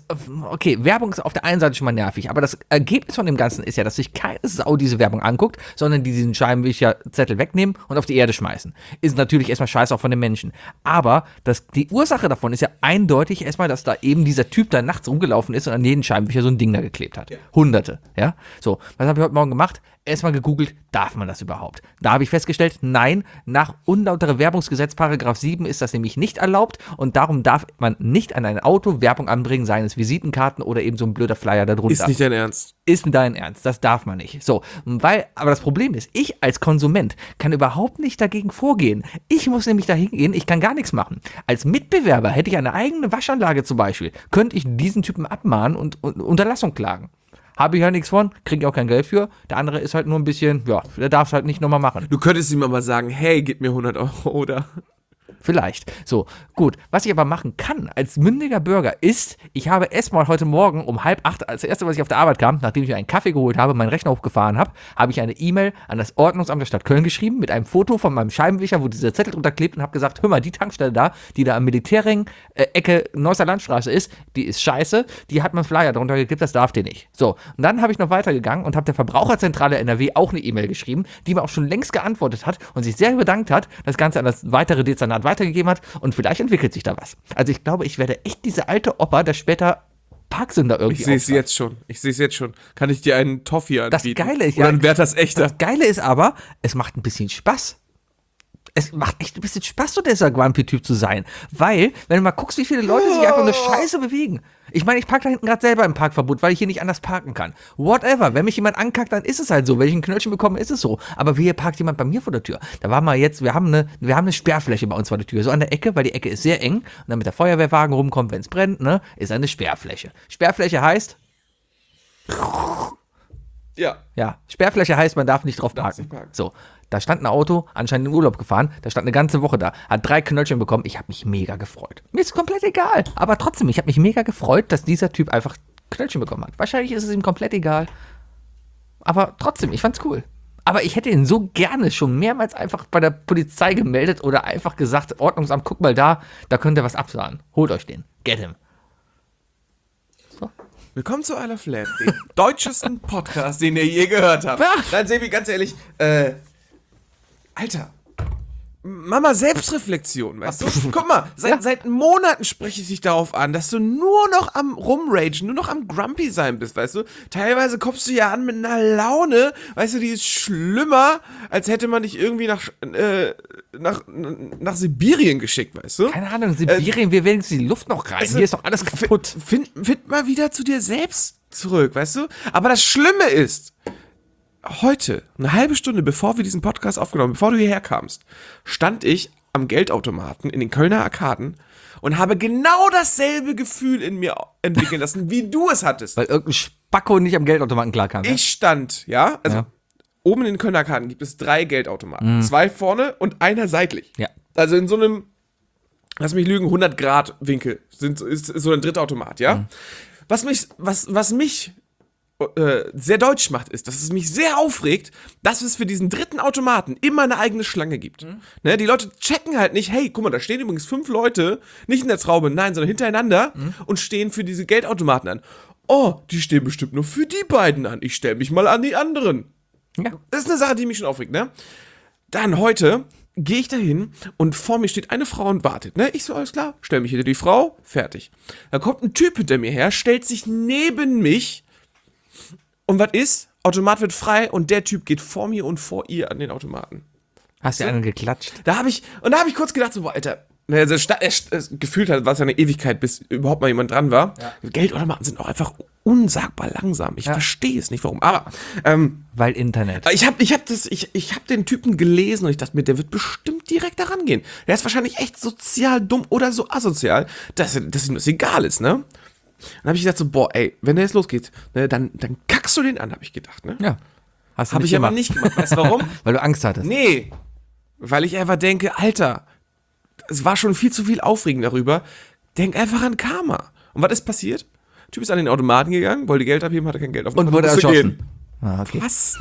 S3: Okay, Werbung ist auf der einen Seite schon mal nervig, aber das Ergebnis von dem Ganzen ist ja, dass sich keine Sau diese Werbung anguckt, sondern die diesen Scheibenwischerzettel wegnehmen und auf die Erde schmeißen. Ist natürlich erstmal scheiße auch von den Menschen. Aber die Ursache davon ist ja eindeutig erstmal, dass da eben dieser Typ da nachts rumgelaufen ist und an jeden Scheibenwischer so ein Ding da geklebt hat. Ja. Hunderte, ja. So, was habe ich heute Morgen gemacht? Erstmal gegoogelt, darf man das überhaupt? Da habe ich festgestellt, nein, nach unlautere Werbungsgesetz Paragraph 7 ist das nämlich nicht erlaubt und darum darf man nicht an ein Auto Werbung anbringen, seien es Visitenkarten oder eben so ein blöder Flyer darunter.
S2: Ist nicht dein Ernst.
S3: Ist dein Ernst, das darf man nicht. So, aber das Problem ist, ich als Konsument kann überhaupt nicht dagegen vorgehen. Ich muss nämlich da hingehen, ich kann gar nichts machen. Als Mitbewerber hätte ich eine eigene Waschanlage zum Beispiel, könnte ich diesen Typen abmahnen und Unterlassung klagen. Habe ich ja nichts von, kriege ich auch kein Geld für. Der andere ist halt nur ein bisschen, ja, der darf es halt nicht nochmal machen.
S2: Du könntest ihm aber sagen, hey, gib mir 100 Euro, oder?
S3: Vielleicht. So, gut. Was ich aber machen kann als mündiger Bürger ist, ich habe erstmal heute Morgen um 7:30, als erste, was ich auf der Arbeit kam, nachdem ich mir einen Kaffee geholt habe, meinen Rechner hochgefahren habe, habe ich eine E-Mail an das Ordnungsamt der Stadt Köln geschrieben mit einem Foto von meinem Scheibenwischer, wo dieser Zettel drunter klebt und habe gesagt, hör mal, die Tankstelle da, die da am Militärring, Ecke Neusser Landstraße ist, die ist scheiße, die hat man Flyer drunter geklebt, das darf die nicht. So, und dann habe ich noch weitergegangen und habe der Verbraucherzentrale NRW auch eine E-Mail geschrieben, die mir auch schon längst geantwortet hat und sich sehr bedankt hat, das Ganze an das weitere Dezernat weitergegeben hat und vielleicht entwickelt sich da was. Also ich glaube, ich werde echt diese alte Opa, der später Parksünder irgendwie
S2: Ich sehe es jetzt schon. Kann ich dir einen Toffee anbieten?
S3: Das Geile ist
S2: oder ein Werthers Echter?
S3: Das Geile ist aber, es macht ein bisschen Spaß. Es macht echt ein bisschen Spaß, so dieser Grumpy-Typ zu sein. Weil, wenn du mal guckst, wie viele Leute sich einfach eine Scheiße bewegen. Ich meine, ich parke da hinten gerade selber im Parkverbot, weil ich hier nicht anders parken kann. Whatever. Wenn mich jemand ankackt, dann ist es halt so. Wenn ich ein Knöllchen bekomme, ist es so. Aber wie parkt jemand bei mir vor der Tür? Da war mal jetzt, wir haben eine Sperrfläche bei uns vor der Tür. So an der Ecke, weil die Ecke ist sehr eng. Und damit der Feuerwehrwagen rumkommt, wenn es brennt, ne, ist eine Sperrfläche. Sperrfläche heißt... Ja, Sperrfläche heißt, man darf nicht drauf parken. So, da stand ein Auto, anscheinend in Urlaub gefahren, da stand eine ganze Woche da, hat 3 Knöllchen bekommen, ich habe mich mega gefreut. Mir ist komplett egal, aber trotzdem, ich habe mich mega gefreut, dass dieser Typ einfach Knöllchen bekommen hat. Wahrscheinlich ist es ihm komplett egal, aber trotzdem, ich fand's cool. Aber ich hätte ihn so gerne schon mehrmals einfach bei der Polizei gemeldet oder einfach gesagt, Ordnungsamt, guck mal da könnt ihr was absahen. Holt euch den, get him.
S2: Willkommen zu I Love Lamp, dem deutschesten Podcast, den ihr je gehört habt. Nein, Sebi, ganz ehrlich, Alter, Mama, Selbstreflexion, weißt du? Guck mal, seit Monaten spreche ich dich darauf an, dass du nur noch am Rumragen, nur noch am Grumpy sein bist, weißt du? Teilweise kommst du ja an mit einer Laune, weißt du, die ist schlimmer, als hätte man dich irgendwie nach Sibirien geschickt, weißt du?
S3: Keine Ahnung, Sibirien, wir werden jetzt die Luft noch rein. Hier ist doch alles kaputt.
S2: Find mal wieder zu dir selbst zurück, weißt du? Aber das Schlimme ist, heute, eine halbe Stunde bevor wir diesen Podcast aufgenommen haben, bevor du hierher kamst, stand ich am Geldautomaten in den Kölner Arkaden und habe genau dasselbe Gefühl in mir entwickeln lassen, wie du es hattest.
S3: Weil irgendein Spacko nicht am Geldautomaten klarkam.
S2: Ich stand, oben in den Kölner Arkaden gibt es 3 Geldautomaten. 2 vorne und einer seitlich.
S3: Ja.
S2: Also in so einem, lass mich lügen, 100 Grad Winkel ist so ein dritter Automat, ja? Was mich sehr deutsch macht, ist, dass es mich sehr aufregt, dass es für diesen dritten Automaten immer eine eigene Schlange gibt. Ne, die Leute checken halt nicht, hey, guck mal, da stehen übrigens 5 Leute, nicht in der Traube, nein, sondern hintereinander und stehen für diese Geldautomaten an. Oh, die stehen bestimmt nur für die beiden an. Ich stelle mich mal an die anderen.
S3: Ja.
S2: Das ist eine Sache, die mich schon aufregt, ne? Dann heute gehe ich dahin und vor mir steht eine Frau und wartet, ne? Ich so, alles klar, stell mich hinter die Frau, fertig. Da kommt ein Typ hinter mir her, stellt sich neben mich und was ist? Automat wird frei und der Typ geht vor mir und vor ihr an den Automaten.
S3: Hast du einen geklatscht?
S2: Da habe ich kurz gedacht, so, boah, Alter, also gefühlt hat, war es ja eine Ewigkeit, bis überhaupt mal jemand dran war. Ja. Geldautomaten sind auch einfach unsagbar langsam. Ich verstehe es nicht, warum. Aber
S3: weil Internet.
S2: Ich hab den Typen gelesen und ich dachte mir, der wird bestimmt direkt daran gehen. Der ist wahrscheinlich echt sozial dumm oder so asozial, dass ihm das egal ist, ne? Dann habe ich gedacht so, boah, ey, wenn der jetzt losgeht, ne, dann kackst du den an, habe ich gedacht, ne?
S3: Ja. Hast du
S2: Habe ich aber nicht gemacht. Weißt du warum?
S3: Weil du Angst hattest.
S2: Nee, weil ich einfach denke, Alter, es war schon viel zu viel Aufregen darüber. Denk einfach an Karma. Und was ist passiert? Der Typ ist an den Automaten gegangen, wollte Geld abheben, hatte kein Geld auf dem
S3: Und wurde
S2: musste
S3: erschossen.
S2: gehen.
S3: Ah, okay.
S2: Was?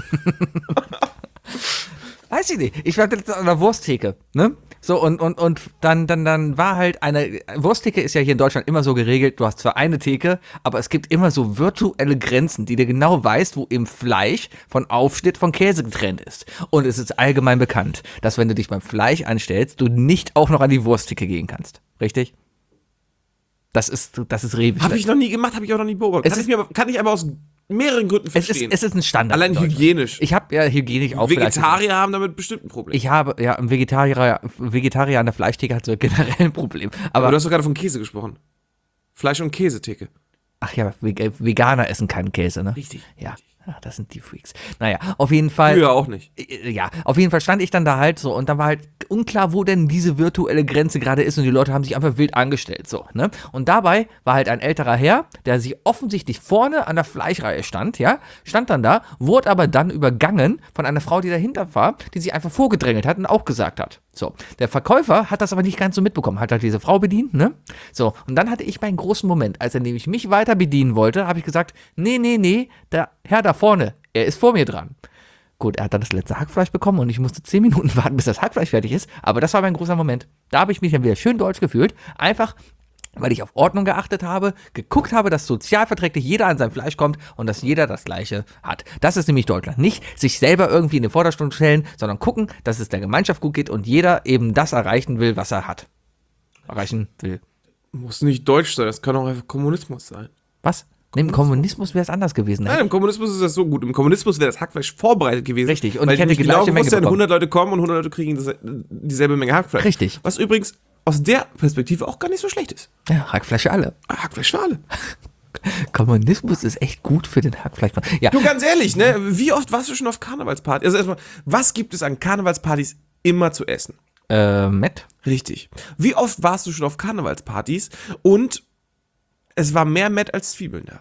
S3: Weiß ich nicht. Ich war letztens an der Wursttheke, ne? So, und dann war halt Wursttheke ist ja hier in Deutschland immer so geregelt, du hast zwar eine Theke, aber es gibt immer so virtuelle Grenzen, die dir genau weißt, wo im Fleisch von Aufschnitt von Käse getrennt ist. Und es ist allgemein bekannt, dass wenn du dich beim Fleisch anstellst, du nicht auch noch an die Wursttheke gehen kannst. Richtig? Das ist Rewe.
S2: Habe ich noch nie gemacht, habe ich auch noch nie beobachtet. Kann ich aber aus mehreren Gründen verstehen.
S3: Es ist ein Standard.
S2: Allein hygienisch.
S3: Ich habe ja hygienisch auch
S2: Vegetarier haben damit bestimmt ein Problem.
S3: Ich habe, ja, ein Vegetarier an der Fleischtheke hat so generell ein Problem.
S2: Aber du hast doch gerade von Käse gesprochen. Fleisch- und Käsetheke.
S3: Ach ja, Veganer essen keinen Käse, ne?
S2: Richtig.
S3: Ja. Ach, das sind die Freaks. Naja, auf jeden Fall.
S2: Ja, auch nicht.
S3: Ja, auf jeden Fall stand ich dann da halt so und dann war halt unklar, wo denn diese virtuelle Grenze gerade ist und die Leute haben sich einfach wild angestellt, so, ne? Und dabei war halt ein älterer Herr, der sich offensichtlich vorne an der Fleischreihe stand, ja? Stand dann da, wurde aber dann übergangen von einer Frau, die dahinter war, die sich einfach vorgedrängelt hat und auch gesagt hat. So, der Verkäufer hat das aber nicht ganz so mitbekommen, hat halt diese Frau bedient, ne? So, und dann hatte ich meinen großen Moment, als er nämlich mich weiter bedienen wollte, habe ich gesagt, nee, der Herr da vorne, er ist vor mir dran. Gut, er hat dann das letzte Hackfleisch bekommen und ich musste 10 Minuten warten, bis das Hackfleisch fertig ist, aber das war mein großer Moment. Da habe ich mich dann wieder schön deutsch gefühlt, einfach weil ich auf Ordnung geachtet habe, geguckt habe, dass sozialverträglich jeder an sein Fleisch kommt und dass jeder das Gleiche hat. Das ist nämlich Deutschland. Nicht sich selber irgendwie in den Vordergrund stellen, sondern gucken, dass es der Gemeinschaft gut geht und jeder eben das erreichen will, was er hat. Erreichen will.
S2: Muss nicht deutsch sein, das kann auch einfach Kommunismus sein.
S3: Was? Im Kommunismus wäre es anders gewesen. Ne?
S2: Nein, im Kommunismus ist das so gut. Im Kommunismus wäre das Hackfleisch vorbereitet gewesen.
S3: Richtig, und
S2: weil
S3: ich hätte
S2: nicht genau
S3: gleiche Menge
S2: gewusst,
S3: bekommen.
S2: 100 Leute kommen und 100 Leute kriegen dieselbe Menge Hackfleisch.
S3: Richtig.
S2: Was übrigens aus der Perspektive auch gar nicht so schlecht ist.
S3: Ja, Hackfleisch für alle.
S2: Hackfleisch für alle.
S3: Kommunismus ist echt gut für den Hackfleisch. Ja.
S2: Du, ganz ehrlich, ne? Wie oft warst du schon auf Karnevalspartys? Also erstmal, was gibt es an Karnevalspartys immer zu essen?
S3: Met?
S2: Richtig. Wie oft warst du schon auf Karnevalspartys und es war mehr Met als Zwiebeln da?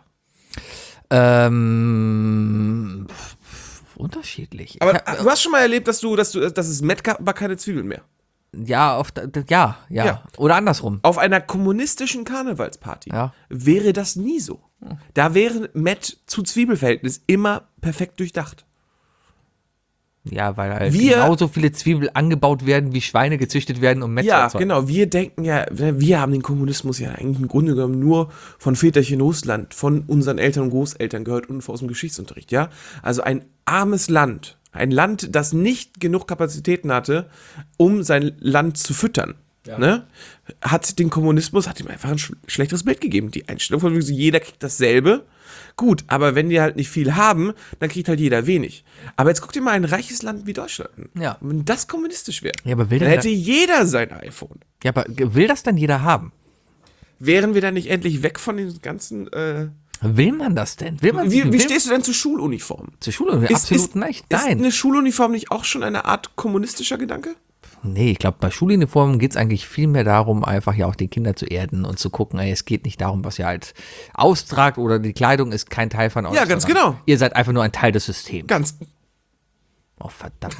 S3: Unterschiedlich.
S2: Aber du hast schon mal erlebt, dass es Met gab, aber keine Zwiebeln mehr.
S3: Ja, ja. Oder andersrum.
S2: Auf einer kommunistischen Karnevalsparty wäre das nie so. Da wäre Met zu Zwiebelverhältnis immer perfekt durchdacht.
S3: Ja, weil halt genauso viele Zwiebeln angebaut werden, wie Schweine gezüchtet werden, um Met zu erzeugen.
S2: Ja, genau. Wir denken ja, wir haben den Kommunismus ja eigentlich im Grunde genommen nur von Väterchen Russland, von unseren Eltern und Großeltern gehört und aus dem Geschichtsunterricht, ja. Also ein armes Land, ein Land, das nicht genug Kapazitäten hatte, um sein Land zu füttern, ne? Hat ihm einfach ein schlechteres Bild gegeben. Die Einstellung von jeder kriegt dasselbe. Gut, aber wenn die halt nicht viel haben, dann kriegt halt jeder wenig. Aber jetzt guck dir mal ein reiches Land wie Deutschland an.
S3: Ja.
S2: Wenn das kommunistisch wäre,
S3: Ja, aber
S2: dann hätte jeder sein iPhone.
S3: Ja, aber will das dann jeder haben?
S2: Wären wir dann nicht endlich weg von den ganzen...
S3: Will man das denn?
S2: Wie stehst du denn zu Schuluniformen?
S3: Zur Schuluniform? Absolut nicht. Nein.
S2: Ist eine Schuluniform nicht auch schon eine Art kommunistischer Gedanke?
S3: Nee, ich glaube, bei Schuluniformen geht es eigentlich viel mehr darum, einfach ja auch die Kinder zu erden und zu gucken, ey, es geht nicht darum, was ihr halt austragt oder die Kleidung ist kein Teil von euch.
S2: Ja, ganz genau.
S3: Ihr seid einfach nur ein Teil des Systems.
S2: Ganz.
S3: Oh, verdammt.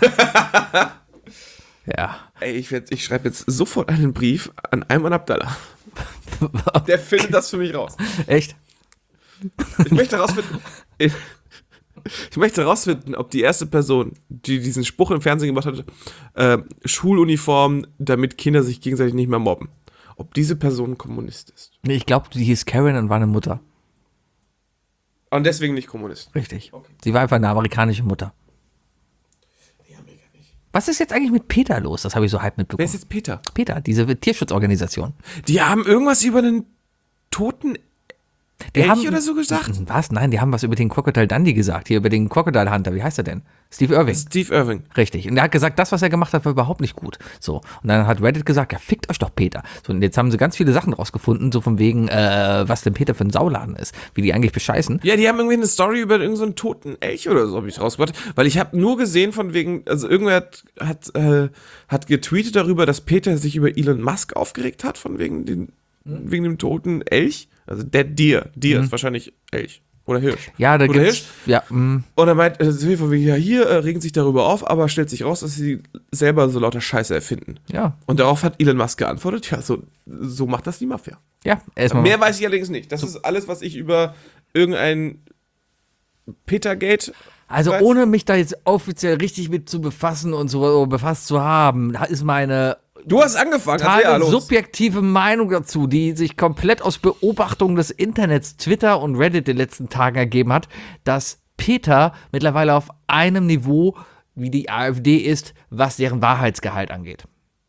S3: Ja.
S2: Ey, ich schreibe jetzt sofort einen Brief an Ayman Abdallah. Der findet das für mich raus.
S3: Echt?
S2: Ich möchte herausfinden, Ich möchte herausfinden, ob die erste Person, die diesen Spruch im Fernsehen gemacht hat, Schuluniform, damit Kinder sich gegenseitig nicht mehr mobben, ob diese Person ein Kommunist ist.
S3: Nee, ich glaube, die hieß Karen und war eine Mutter.
S2: Und deswegen nicht Kommunist.
S3: Richtig.
S2: Okay.
S3: Sie war einfach eine amerikanische Mutter.
S2: Ja, mega nicht.
S3: Was ist jetzt eigentlich mit PETA los? Das habe ich so halb
S2: Wer
S3: mitbekommen.
S2: ist jetzt Peter?
S3: PETA, diese Tierschutzorganisation.
S2: Die haben irgendwas über einen toten
S3: Die
S2: Elch
S3: haben
S2: oder so gesagt?
S3: Was? Nein, die haben was über den Crocodile Dundee gesagt. Hier über den Crocodile Hunter. Wie heißt er denn? Steve Irwin.
S2: Steve Irwin.
S3: Richtig. Und er hat gesagt, das, was er gemacht hat, war überhaupt nicht gut. So. Und dann hat Reddit gesagt, ja, fickt euch doch Peter. So, und jetzt haben sie ganz viele Sachen rausgefunden, so von wegen, was denn Peter für ein Sauladen ist. Wie die eigentlich bescheißen.
S2: Ja, die haben irgendwie eine Story über irgendeinen so einen toten Elch oder so, habe ich rausgebracht. Weil ich habe nur gesehen von wegen, also irgendwer hat getweetet darüber, dass Peter sich über Elon Musk aufgeregt hat, von wegen dem toten Elch. Also Dead Deer. Deer ist wahrscheinlich Elch. Oder Hirsch.
S3: Ja, da
S2: Oder
S3: gibt's,
S2: Hirsch.
S3: ja,
S2: Und er meint, von wegen, ja, hier regen sich darüber auf, aber stellt sich raus, dass sie selber so lauter Scheiße erfinden.
S3: ja,
S2: Und darauf hat Elon Musk geantwortet, ja, so macht das die Mafia.
S3: ja, erstmal.
S2: Mehr weiß ich allerdings nicht. Das ist alles, was ich über irgendein Petergate
S3: Also
S2: weiß.
S3: ohne mich da jetzt offiziell richtig mit zu befassen und so befasst zu haben, ist meine
S2: Du hast angefangen,
S3: totale subjektive Meinung dazu, die sich komplett aus Beobachtung des Internets, Twitter und Reddit den letzten Tagen ergeben hat, dass Peter mittlerweile auf einem Niveau wie die AfD ist, was deren Wahrheitsgehalt angeht.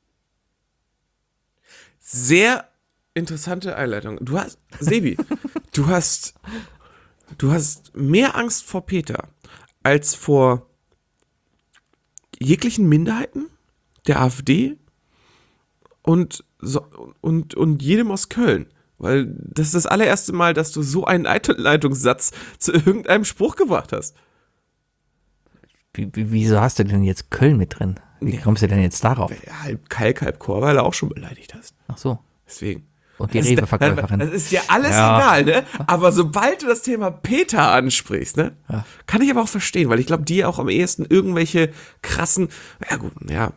S2: Sehr interessante Einleitung. Du hast, Sebi, du hast mehr Angst vor Peter als vor jeglichen Minderheiten der AfD und jedem aus Köln. Weil das ist das allererste Mal, dass du so einen Einleitungssatz zu irgendeinem Spruch gebracht hast.
S3: Wieso hast du denn jetzt Köln mit drin? Wie kommst du denn jetzt darauf?
S2: Ja, halb Kalk, halb Chorweiler auch schon beleidigt hast.
S3: Ach so.
S2: Deswegen.
S3: Und die Rewe-Verkäuferin.
S2: Das ist ja alles
S3: Ja.
S2: egal, ne? Aber sobald du das Thema Peter ansprichst, ne?
S3: Ja.
S2: Kann ich aber auch verstehen, weil ich glaube, die auch am ehesten irgendwelche krassen, ja gut, ja,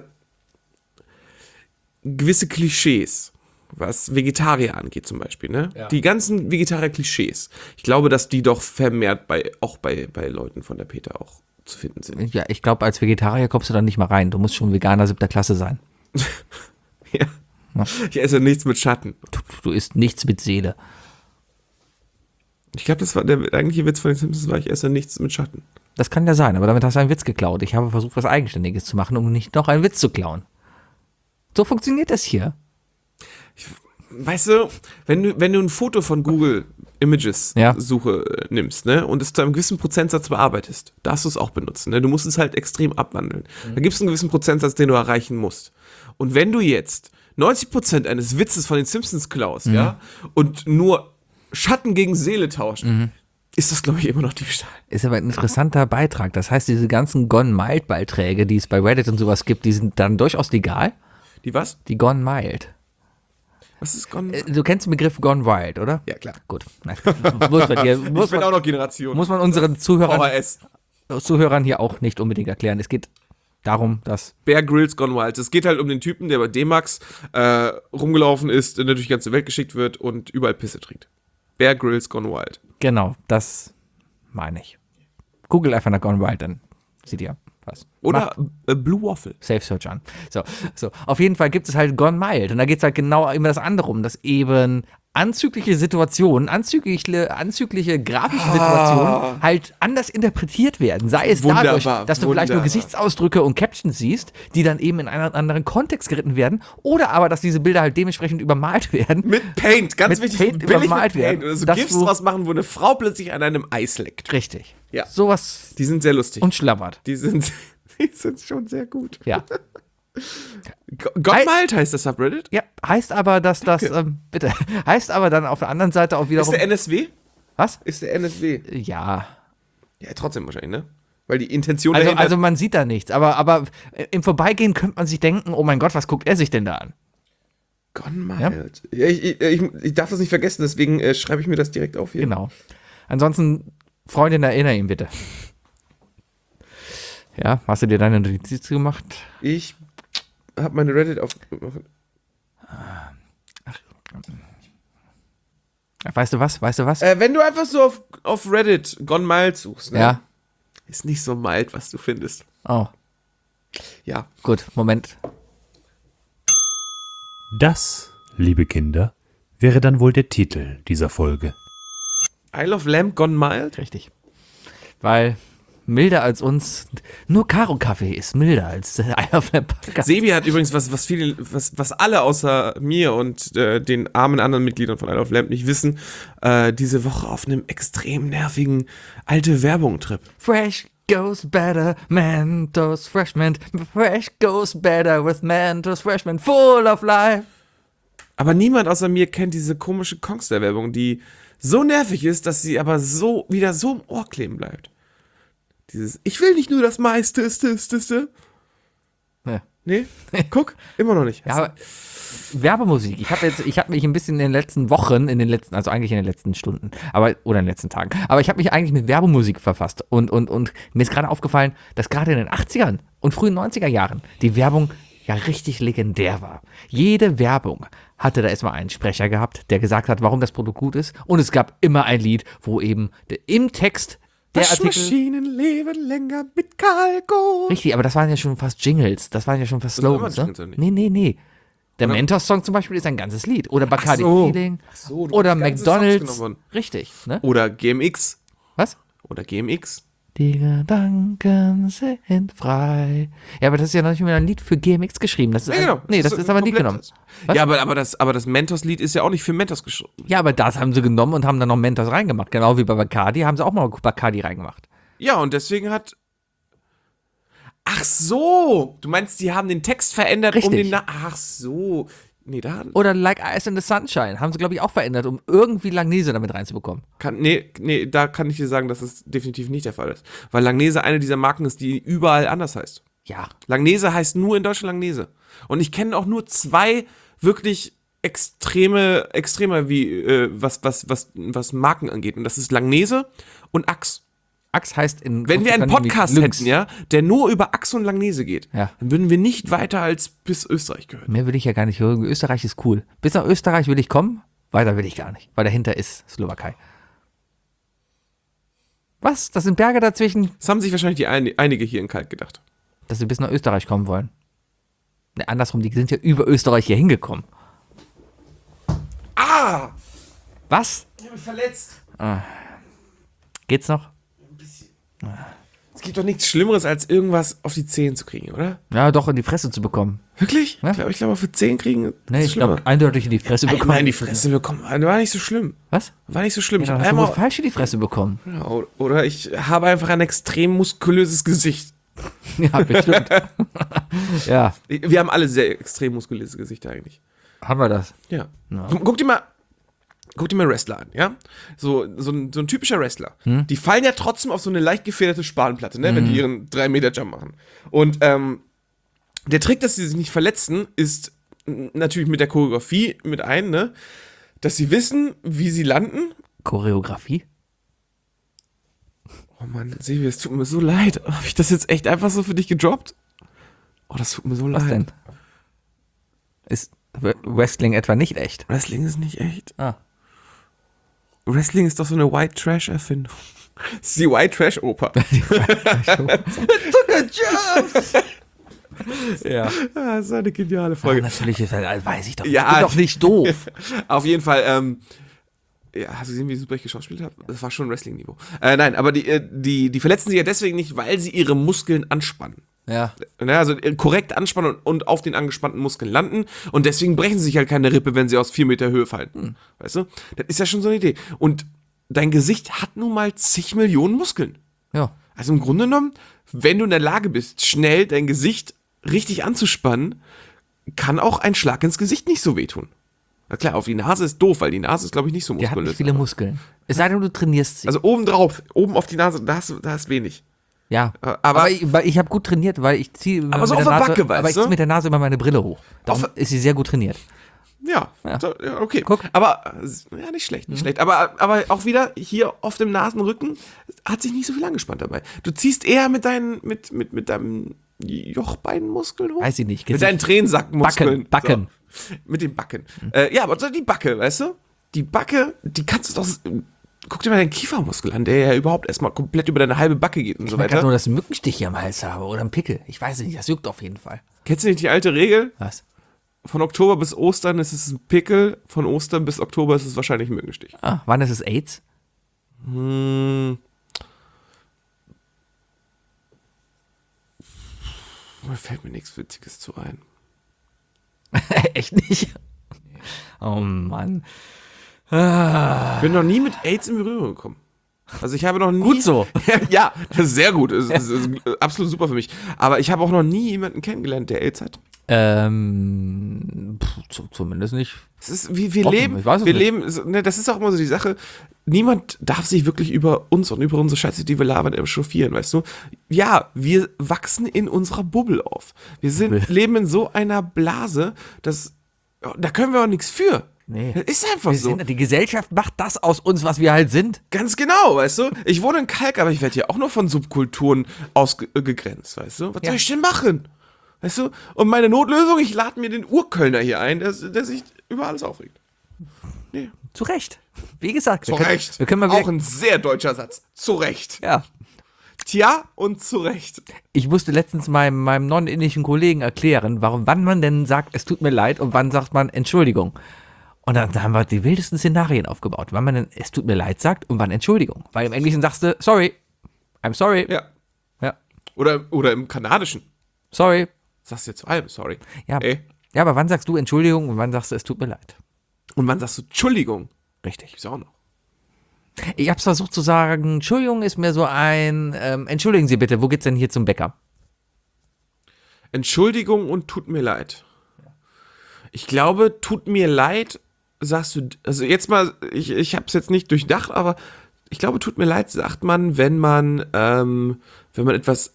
S2: gewisse Klischees, was Vegetarier angeht zum Beispiel, ne?
S3: Ja.
S2: Die ganzen Vegetarier-Klischees. Ich glaube, dass die doch vermehrt bei Leuten von der Peter auch zu finden sind.
S3: Ja, ich glaube, als Vegetarier kommst du da nicht mal rein. Du musst schon Veganer 7. Klasse sein.
S2: Ja. Ich esse nichts mit Schatten.
S3: Du isst nichts mit Seele.
S2: Ich glaube, das war der eigentliche Witz von den Simpsons, war, ich esse nichts mit Schatten.
S3: Das kann ja sein, aber damit hast du einen Witz geklaut. Ich habe versucht, was Eigenständiges zu machen, um nicht noch einen Witz zu klauen. So funktioniert das hier.
S2: Weißt du, wenn du ein Foto von Google Images
S3: Ja.
S2: Suche nimmst, ne, und es zu einem gewissen Prozentsatz bearbeitest, darfst du es auch benutzen, ne? Du musst es halt extrem abwandeln. Da gibt es einen gewissen Prozentsatz, den du erreichen musst. Und wenn du jetzt 90% eines Witzes von den Simpsons klaust, ja, und nur Schatten gegen Seele tauscht, ist das, glaube ich, immer noch Diebstahl.
S3: Ist aber ein interessanter Beitrag. Das heißt, diese ganzen Gone Mild Beiträge, die es bei Reddit und sowas gibt, die sind dann durchaus legal.
S2: Die was?
S3: Die Gone Mild.
S2: Was ist Gone?
S3: Du kennst den Begriff Gone Wild, oder?
S2: Ja, klar.
S3: Gut. Nein, muss man, hier,
S2: Ich bin auch noch Generation.
S3: muss man unseren Zuhörern
S2: VHS.
S3: hier auch nicht unbedingt erklären. Es geht darum, dass
S2: Bear Grylls Gone Wild. Es geht halt um den Typen, der bei D-Max rumgelaufen ist, der durch die ganze Welt geschickt wird und überall Pisse trinkt. Bear Grylls Gone Wild.
S3: genau, das meine ich. Google einfach nach Gone Wild, dann seht ihr was.
S2: Oder Blue Waffle.
S3: Safe Search an. So. Auf jeden Fall gibt es halt Gone Mild. Und da geht es halt genau immer das andere um, dass eben anzügliche Situationen, anzügliche grafische Situationen halt anders interpretiert werden. Sei es dadurch,
S2: Wunderbar,
S3: dass du vielleicht nur
S2: wunderbar.
S3: Gesichtsausdrücke und Captions siehst, die dann eben in einen anderen Kontext geritten werden. Oder aber, dass diese Bilder halt dementsprechend übermalt werden.
S2: Mit Paint, ganz
S3: Mit
S2: wichtig,
S3: Paint
S2: billig
S3: übermalt
S2: mit Paint.
S3: werden.
S2: Oder so
S3: Das,
S2: GIFs
S3: wo-
S2: draus machen, wo eine Frau plötzlich an einem Eis leckt.
S3: Richtig.
S2: Ja.
S3: Sowas
S2: Die sind sehr lustig.
S3: und schlabbert.
S2: die sind schon sehr gut.
S3: Ja.
S2: Gone Wild heißt das Subreddit?
S3: Ja, heißt aber, dass das, bitte, heißt aber dann auf der anderen Seite auch
S2: Ist
S3: wiederum.
S2: der NSW?
S3: Was?
S2: Ist der NSW?
S3: Ja.
S2: Ja, trotzdem wahrscheinlich, ne? Weil die Intention
S3: Also,
S2: dahinter...
S3: also man sieht da nichts, aber im Vorbeigehen könnte man sich denken, oh mein Gott, was guckt er sich denn da an?
S2: Gone Wild. Ja, ich darf das nicht vergessen, deswegen schreibe ich mir das direkt auf hier.
S3: Genau. Ansonsten, Freundin, erinnere ihn bitte. Ja, hast du dir deine Notiz gemacht?
S2: Ich habe meine Reddit auf...
S3: Weißt du was?
S2: Wenn du einfach so auf Reddit Gone Mild suchst, ne?
S3: Ja.
S2: Ist nicht so mild, was du findest.
S3: Oh,
S2: Ja.
S3: gut, Moment.
S4: Das, liebe Kinder, wäre dann wohl der Titel dieser Folge.
S2: Isle of Lamp Gone Mild?
S3: Richtig. Weil milder als uns, nur Karo-Kaffee ist milder als Isle of Lamp Podcast.
S2: Sebi hat übrigens was alle außer mir und den armen anderen Mitgliedern von Isle of Lamp nicht wissen, diese Woche auf einem extrem nervigen alte Werbung-Trip.
S3: Fresh goes better, Mentos Freshman. Fresh goes better with Mentos Freshman, full of life.
S2: Aber niemand außer mir kennt diese komische Kongster-Werbung, die so nervig ist, dass sie aber wieder so im Ohr kleben bleibt. Dieses, ich will nicht nur das meiste.
S3: Ja.
S2: Nee? Guck, immer noch nicht.
S3: Ja, aber Werbemusik. Ich habe mich ein bisschen in den letzten Wochen, also eigentlich in den letzten Stunden, oder in den letzten Tagen, aber ich habe mich eigentlich mit Werbemusik verfasst und mir ist gerade aufgefallen, dass gerade in den 80ern und frühen 90er Jahren die Werbung ja richtig legendär war. Jede Werbung hatte da erstmal einen Sprecher gehabt, der gesagt hat, warum das Produkt gut ist, und es gab immer ein Lied, wo eben im Text der Artikel...
S2: Waschmaschinen leben länger mit Kalko.
S3: Richtig, aber das waren ja schon fast Jingles, das waren ja schon fast
S2: Das waren
S3: Slogans,
S2: immer
S3: ne?
S2: Jingles, oder
S3: Nee. Der
S2: Oder-
S3: Mentos-Song zum Beispiel ist ein ganzes Lied. Oder Bacardi
S2: Ach so.
S3: Feeling.
S2: Ach so, du
S3: Oder
S2: hast ganze
S3: McDonalds.
S2: Songs genommen.
S3: Richtig, ne?
S2: Oder GMX.
S3: Was?
S2: Oder GMX.
S3: Die Gedanken sind frei. Ja, aber das ist ja noch nicht mehr ein Lied für GMX geschrieben. Das ist Nee, das ist aber nicht genommen. Was?
S2: Ja, aber das Mentos-Lied ist ja auch nicht für Mentos geschrieben.
S3: Ja, aber das haben sie genommen und haben dann noch Mentos reingemacht. Genau wie bei Bacardi haben sie auch mal Bacardi reingemacht.
S2: Ja, und deswegen hat... Ach so! Du meinst, die haben den Text verändert, um
S3: Richtig.
S2: den... Ach so. Nee, da...
S3: Oder Like Ice in the Sunshine haben sie, glaube ich, auch verändert, um irgendwie Langnese damit reinzubekommen.
S2: Da kann ich dir sagen, dass es definitiv nicht der Fall ist. Weil Langnese eine dieser Marken ist, die überall anders heißt.
S3: Ja.
S2: Langnese heißt nur in Deutschland Langnese. Und ich kenne auch nur zwei wirklich extremer wie was Marken angeht. Und das ist Langnese und Axe.
S3: Axe heißt in
S2: Wenn wir einen
S3: Großbritannien
S2: Podcast
S3: Lynx.
S2: hätten, ja, der nur über Axe und Langnese geht,
S3: Ja.
S2: dann würden wir nicht weiter als bis Österreich gehören.
S3: Mehr will ich ja gar nicht hören. Österreich ist cool. Bis nach Österreich will ich kommen, weiter will ich gar nicht. Weil dahinter ist Slowakei. Was? Das sind Berge dazwischen,
S2: Das haben sich wahrscheinlich einige hier in Kalk gedacht.
S3: dass sie bis nach Österreich kommen wollen. Ne, andersrum, die sind ja über Österreich hier hingekommen.
S2: Ah!
S3: Was?
S2: Ich habe mich verletzt.
S3: Geht's noch?
S2: Es gibt doch nichts Schlimmeres, als irgendwas auf die Zehen zu kriegen, oder?
S3: Ja, doch in die Fresse zu bekommen.
S2: Wirklich?
S3: Ja.
S2: Ich glaube, für Zehen kriegen
S3: Nee,
S2: ist
S3: ich
S2: schlimmer.
S3: glaube, eindeutig in die Fresse bekommen.
S2: Einmal in die Fresse bekommen. War nicht so schlimm.
S3: Was?
S2: War nicht so schlimm. Ich
S3: Ja,
S2: hab
S3: hast du wohl
S2: einmal,
S3: falsch in die Fresse bekommen.
S2: ja, oder ich habe einfach ein extrem muskulöses Gesicht.
S3: Ja, bestimmt. Ja,
S2: Wir haben alle sehr extrem muskulöse Gesichter eigentlich.
S3: haben wir das.
S2: Ja.
S3: Ja.
S2: Guck dir mal Wrestler an, ja? So ein typischer Wrestler. Die fallen ja trotzdem auf so eine leicht gefederte Spanplatte, ne? Wenn die ihren 3-Meter-Jump machen. Und der Trick, dass sie sich nicht verletzen, ist natürlich mit der Choreografie mit ein, ne? Dass sie wissen, wie sie landen.
S3: Choreografie?
S2: Oh Mann, Silvia, es tut mir so leid. Habe ich das jetzt echt einfach so für dich gedroppt? Oh, das tut mir so leid.
S3: Was denn? Ist Wrestling etwa nicht echt?
S2: Wrestling ist nicht echt.
S3: Ah.
S2: Wrestling ist doch so eine White Trash-Erfindung. Das ist die White Trash-Oper.
S3: Ja.
S2: Das ist eine geniale
S3: Ah,
S2: Folge.
S3: natürlich, weiß ich doch.
S2: Ja.
S3: Ich bin doch nicht doof.
S2: Auf jeden Fall, ja, hast du gesehen, wie super ich geschauspielt habe? Das war schon Wrestling-Niveau. Nein, aber die verletzen sich ja deswegen nicht, weil sie ihre Muskeln anspannen.
S3: Ja.
S2: Ne, also korrekt anspannen und auf den angespannten Muskeln landen. Und deswegen brechen sie sich halt keine Rippe, wenn sie aus 4 Meter Höhe fallen. Weißt du? Das ist ja schon so eine Idee. Und dein Gesicht hat nun mal zig Millionen Muskeln.
S3: Ja.
S2: Also im Grunde genommen, wenn du in der Lage bist, schnell dein Gesicht richtig anzuspannen, kann auch ein Schlag ins Gesicht nicht so wehtun. Na klar, auf die Nase ist doof, weil die Nase ist, glaube ich, nicht so
S3: Der hat
S2: muskulös.
S3: nicht viele Muskeln. Es sei denn, du trainierst sie.
S2: Also oben drauf, oben auf die Nase, da hast wenig.
S3: ja.
S2: aber-
S3: ich habe gut trainiert, weil ich ziehe
S2: Aber so auf der Backe, weißt
S3: aber ich
S2: du?
S3: ziehe mit der Nase immer meine Brille hoch. Darum ist sie sehr gut trainiert.
S2: Ja,
S3: Ja.
S2: So, ja, okay.
S3: Guck.
S2: Aber, ja, nicht schlecht, nicht schlecht. Aber auch wieder, hier auf dem Nasenrücken hat sich nicht so viel angespannt dabei. Du ziehst eher mit deinem Jochbeinmuskeln hoch.
S3: Weiß ich nicht.
S2: Mit deinen Tränensackmuskeln.
S3: Backen.
S2: So. Mit den Backen. Ja, aber so die Backe, weißt du? die Backe, die kannst du doch. Guck dir mal deinen Kiefermuskel an, der ja überhaupt erstmal komplett über deine halbe Backe geht und so
S3: Ich merke
S2: weiter.
S3: nur, dass ich einen Mückenstich hier am Hals habe oder einen Pickel. Ich weiß nicht, das juckt auf jeden Fall.
S2: Kennst du nicht die alte Regel?
S3: Was?
S2: Von Oktober bis Ostern ist es ein Pickel, von Ostern bis Oktober ist es wahrscheinlich ein Mückenstich.
S3: Ah, wann ist es AIDS?
S2: Da fällt mir nichts Witziges zu ein.
S3: Echt nicht? Oh Mann.
S2: Ich bin noch nie mit AIDS in Berührung gekommen. Also ich habe noch nie...
S3: Gut so.
S2: Ja, das ist sehr gut. Das ist absolut super für mich. Aber ich habe auch noch nie jemanden kennengelernt, der AIDS hat.
S3: Zumindest nicht.
S2: Es ist, wir
S3: Offen,
S2: leben,
S3: ich weiß es
S2: wir
S3: nicht.
S2: leben, ne, das ist auch immer so die Sache, niemand darf sich wirklich über uns und über unsere Scheiße, die wir labern, echauffieren, weißt du? Ja, wir wachsen in unserer Bubble auf. Leben in so einer Blase, da können wir auch nichts für.
S3: Nee.
S2: Das ist einfach
S3: Wir
S2: so.
S3: sind, die Gesellschaft macht das aus uns, was wir halt sind.
S2: Ganz genau, weißt du? Ich wohne in Kalk, aber ich werde hier auch nur von Subkulturen ausgegrenzt, weißt du? Was soll ich denn machen? Weißt du? Und meine Notlösung, ich lade mir den Urkölner hier ein, der sich über alles aufregt. Nee.
S3: Zu Recht. Wie gesagt.
S2: Zu Recht.
S3: Wir können mal wieder,
S2: auch ein sehr deutscher Satz. Zu Recht.
S3: ja.
S2: Tja und zu Recht.
S3: Ich musste letztens meinem non-indischen Kollegen erklären, wann man denn sagt, es tut mir leid und wann sagt man Entschuldigung. Und dann haben wir die wildesten Szenarien aufgebaut, wann man denn es tut mir leid sagt und wann Entschuldigung. Weil im Englischen sagst du, sorry, I'm sorry.
S2: Ja.
S3: Ja.
S2: Oder im Kanadischen.
S3: Sorry.
S2: Sagst du jetzt zu allem, sorry.
S3: Ja.
S2: Ey.
S3: Ja, aber wann sagst du Entschuldigung und wann sagst du, es tut mir leid?
S2: Und wann sagst du Entschuldigung?
S3: Richtig.
S2: Ist auch noch.
S3: Ich hab's versucht zu sagen, Entschuldigung ist mir so ein, entschuldigen Sie bitte, wo geht's denn hier zum Bäcker?
S2: Entschuldigung und tut mir leid. Ich glaube, tut mir leid, sagst du, also jetzt mal, ich habe es jetzt nicht durchdacht, aber ich glaube, tut mir leid, sagt man, wenn man etwas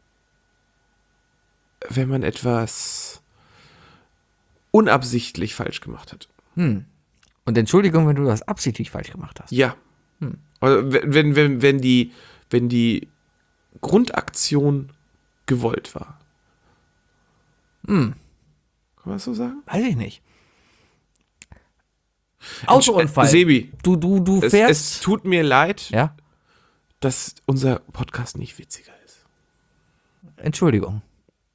S2: unabsichtlich falsch gemacht hat.
S3: Und Entschuldigung, wenn du das absichtlich falsch gemacht hast.
S2: Ja. Also wenn die Grundaktion gewollt war. Kann man das so sagen?
S3: Weiß ich nicht. Autounfall.
S2: Sebi,
S3: Du
S2: es
S3: fährst.
S2: tut mir leid,
S3: Ja,
S2: dass unser Podcast nicht witziger ist.
S3: Entschuldigung.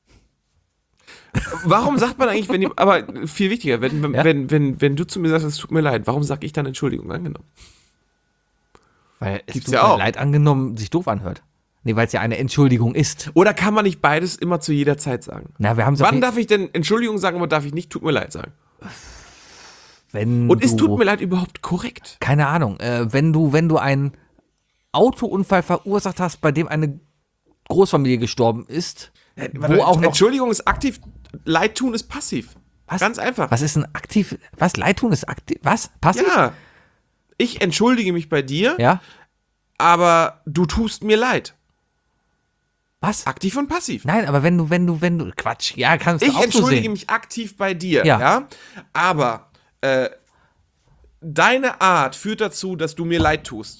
S2: Warum sagt man eigentlich, aber viel wichtiger,
S3: Ja?
S2: wenn du zu mir sagst, es tut mir leid, warum sag ich dann Entschuldigung angenommen?
S3: Weil es
S2: Gibt's
S3: tut
S2: ja
S3: mir
S2: auch.
S3: leid angenommen, sich doof anhört. Nee, weil es ja eine Entschuldigung ist.
S2: Oder kann man nicht beides immer zu jeder Zeit sagen?
S3: Na, wir haben
S2: Wann darf ich denn Entschuldigung sagen, aber darf ich nicht tut mir leid sagen?
S3: wenn
S2: Und
S3: du,
S2: ist tut mir leid überhaupt korrekt?
S3: keine Ahnung, wenn du einen Autounfall verursacht hast, bei dem eine Großfamilie gestorben ist, wo auch noch,
S2: Entschuldigung ist aktiv, Leid tun ist passiv.
S3: was?
S2: Ganz einfach.
S3: Was ist ein aktiv, was, Leid tun ist aktiv, was? Passiv?
S2: Ja. Ich entschuldige mich bei dir,
S3: Ja?
S2: aber du tust mir leid.
S3: Was?
S2: Aktiv und passiv.
S3: Nein, aber wenn du, Quatsch, ja, kannst du
S2: Ich
S3: auch so
S2: entschuldige
S3: sehen.
S2: mich aktiv bei dir,
S3: Ja.
S2: ja? Aber deine Art führt dazu, dass du mir leid tust.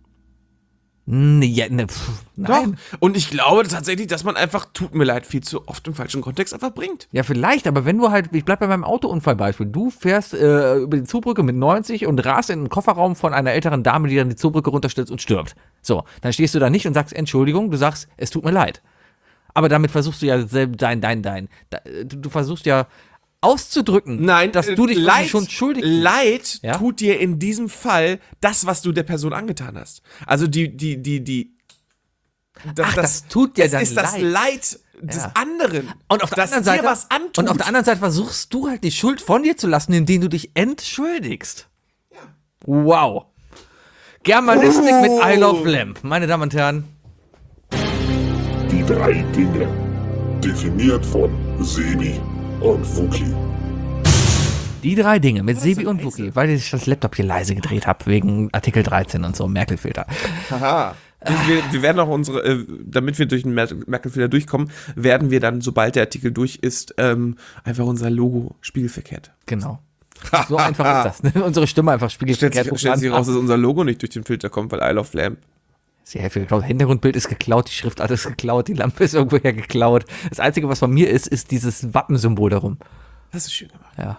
S3: Nein.
S2: Doch. Und ich glaube tatsächlich, dass man einfach tut mir leid viel zu oft im falschen Kontext einfach bringt.
S3: Ja, vielleicht, aber wenn du halt, ich bleib bei meinem Autounfallbeispiel, du fährst über die Zugbrücke mit 90 und rast in den Kofferraum von einer älteren Dame, die dann die Zugbrücke runterstürzt und stirbt. So, dann stehst du da nicht und sagst Entschuldigung, du sagst, es tut mir leid. Aber damit versuchst du ja du versuchst ja auszudrücken,
S2: Nein,
S3: dass du dich
S2: Leid,
S3: schon schuldig bist.
S2: Leid
S3: Ja?
S2: tut dir in diesem Fall das, was du der Person angetan hast. Also
S3: das tut dir
S2: es
S3: dann
S2: ist das
S3: leid.
S2: Leid des
S3: Ja.
S2: anderen,
S3: Und auf der
S2: das
S3: anderen
S2: dir
S3: Seite,
S2: was antut.
S3: und auf der anderen Seite versuchst du halt die Schuld von dir zu lassen, indem du dich entschuldigst. Wow. Germanistik mit I Love Lamp. Meine Damen und Herren,
S5: Die drei Dinge. Definiert von Sebi und Wookie.
S3: die drei Dinge mit Sebi und Wookie, weil ich das Laptop hier leise gedreht habe, wegen Artikel 13 und so, Merkel-Filter.
S2: Haha. Wir werden auch damit wir durch den Merkel-Filter durchkommen, werden wir dann, sobald der Artikel durch ist, einfach unser Logo spiegelverkehrt.
S3: Genau. So einfach ist das. Ne? Unsere Stimme einfach spiegelverkehrt.
S2: Stellt sich raus, dass unser Logo nicht durch den Filter kommt, weil I Love Lamp.
S3: Sehr viel geklaut. Hintergrundbild ist geklaut, die Schriftart ist geklaut, die Lampe ist irgendwoher geklaut. Das Einzige, was von mir ist dieses Wappensymbol darum.
S2: Das ist schön gemacht.
S3: Ja.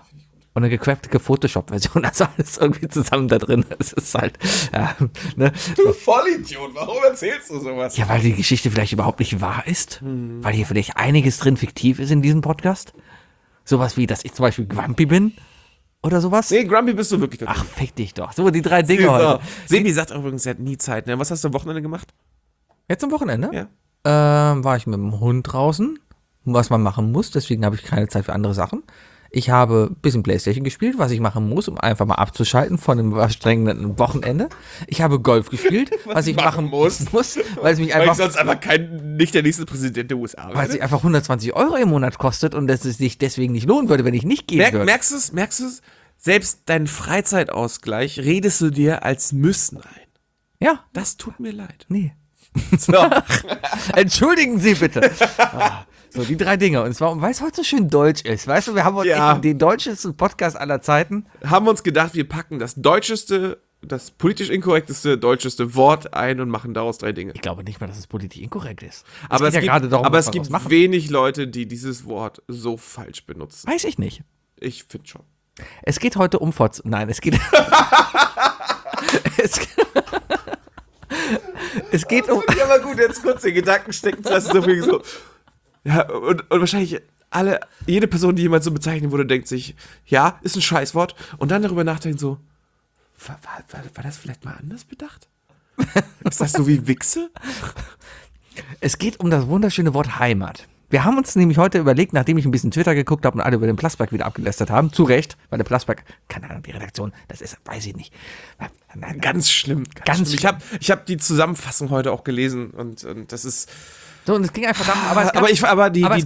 S3: Und eine gecraftete Photoshop-Version, also alles irgendwie zusammen da drin. Es ist halt, ja, ne?
S2: Du Vollidiot, warum erzählst du sowas?
S3: Ja, weil die Geschichte vielleicht überhaupt nicht wahr ist. Weil hier vielleicht einiges drin fiktiv ist in diesem Podcast. Sowas wie, dass ich zum Beispiel Grumpy bin. Oder sowas.
S2: Nee, Grumpy bist du wirklich.
S3: Ach, fick dich doch. So, die 3 Dinge heute.
S2: Sebi sagt übrigens, er hat nie Zeit. Ne? Was hast du am Wochenende gemacht?
S3: Jetzt am Wochenende?
S2: Ja.
S3: War ich mit dem Hund draußen, was man machen muss, deswegen habe ich keine Zeit für andere Sachen. Ich habe ein bisschen Playstation gespielt, was ich machen muss, um einfach mal abzuschalten von einem anstrengenden Wochenende. Ich habe Golf gespielt, was ich machen muss, weil es mich
S2: Weil
S3: einfach,
S2: ich sonst einfach nicht der nächste Präsident der USA
S3: weil es
S2: werde.
S3: sich einfach 120 € im Monat kostet und dass es sich deswegen nicht lohnen würde, wenn ich nicht gehen würde.
S2: Merkst du es? Selbst deinen Freizeitausgleich redest du dir als Müssen ein.
S3: Ja,
S2: Das tut mir leid.
S3: nee.
S2: So.
S3: Entschuldigen Sie bitte. So, die 3 Dinge. Und zwar, weil es heute so schön deutsch ist. Weißt du, wir haben heute
S2: Ja.
S3: echt den deutschesten Podcast aller Zeiten.
S2: Haben wir uns gedacht, wir packen das deutscheste, das politisch inkorrekteste, deutscheste Wort ein und machen daraus 3 Dinge.
S3: Ich glaube nicht mal, dass es politisch inkorrekt ist.
S2: Aber es
S3: geht ja gerade darum,
S2: aber
S3: was
S2: es
S3: wir
S2: gibt
S3: daraus machen.
S2: wenig Leute, die dieses Wort so falsch benutzen.
S3: Weiß ich nicht.
S2: Ich finde schon.
S3: Es geht heute um Nein, es geht. es geht um.
S2: Ja, aber gut, jetzt kurz den Gedanken stecken zu lassen, so. Ja, und wahrscheinlich jede Person, die jemals so bezeichnet wurde, denkt sich, ja, ist ein Scheißwort. Und dann darüber nachdenken so, war das vielleicht mal anders bedacht? Ist das so wie Wichse?
S3: Es geht um das wunderschöne Wort Heimat. Wir haben uns nämlich heute überlegt, nachdem ich ein bisschen Twitter geguckt habe und alle über den Plasberg wieder abgelästert haben, zu Recht, weil der Plasberg, keine Ahnung, die Redaktion, das ist, weiß ich nicht.
S2: Ganz schlimm.
S3: Ganz
S2: schlimm. Ich hab die Zusammenfassung heute auch gelesen und das ist.
S3: So, und es ging einfach darum,
S2: Die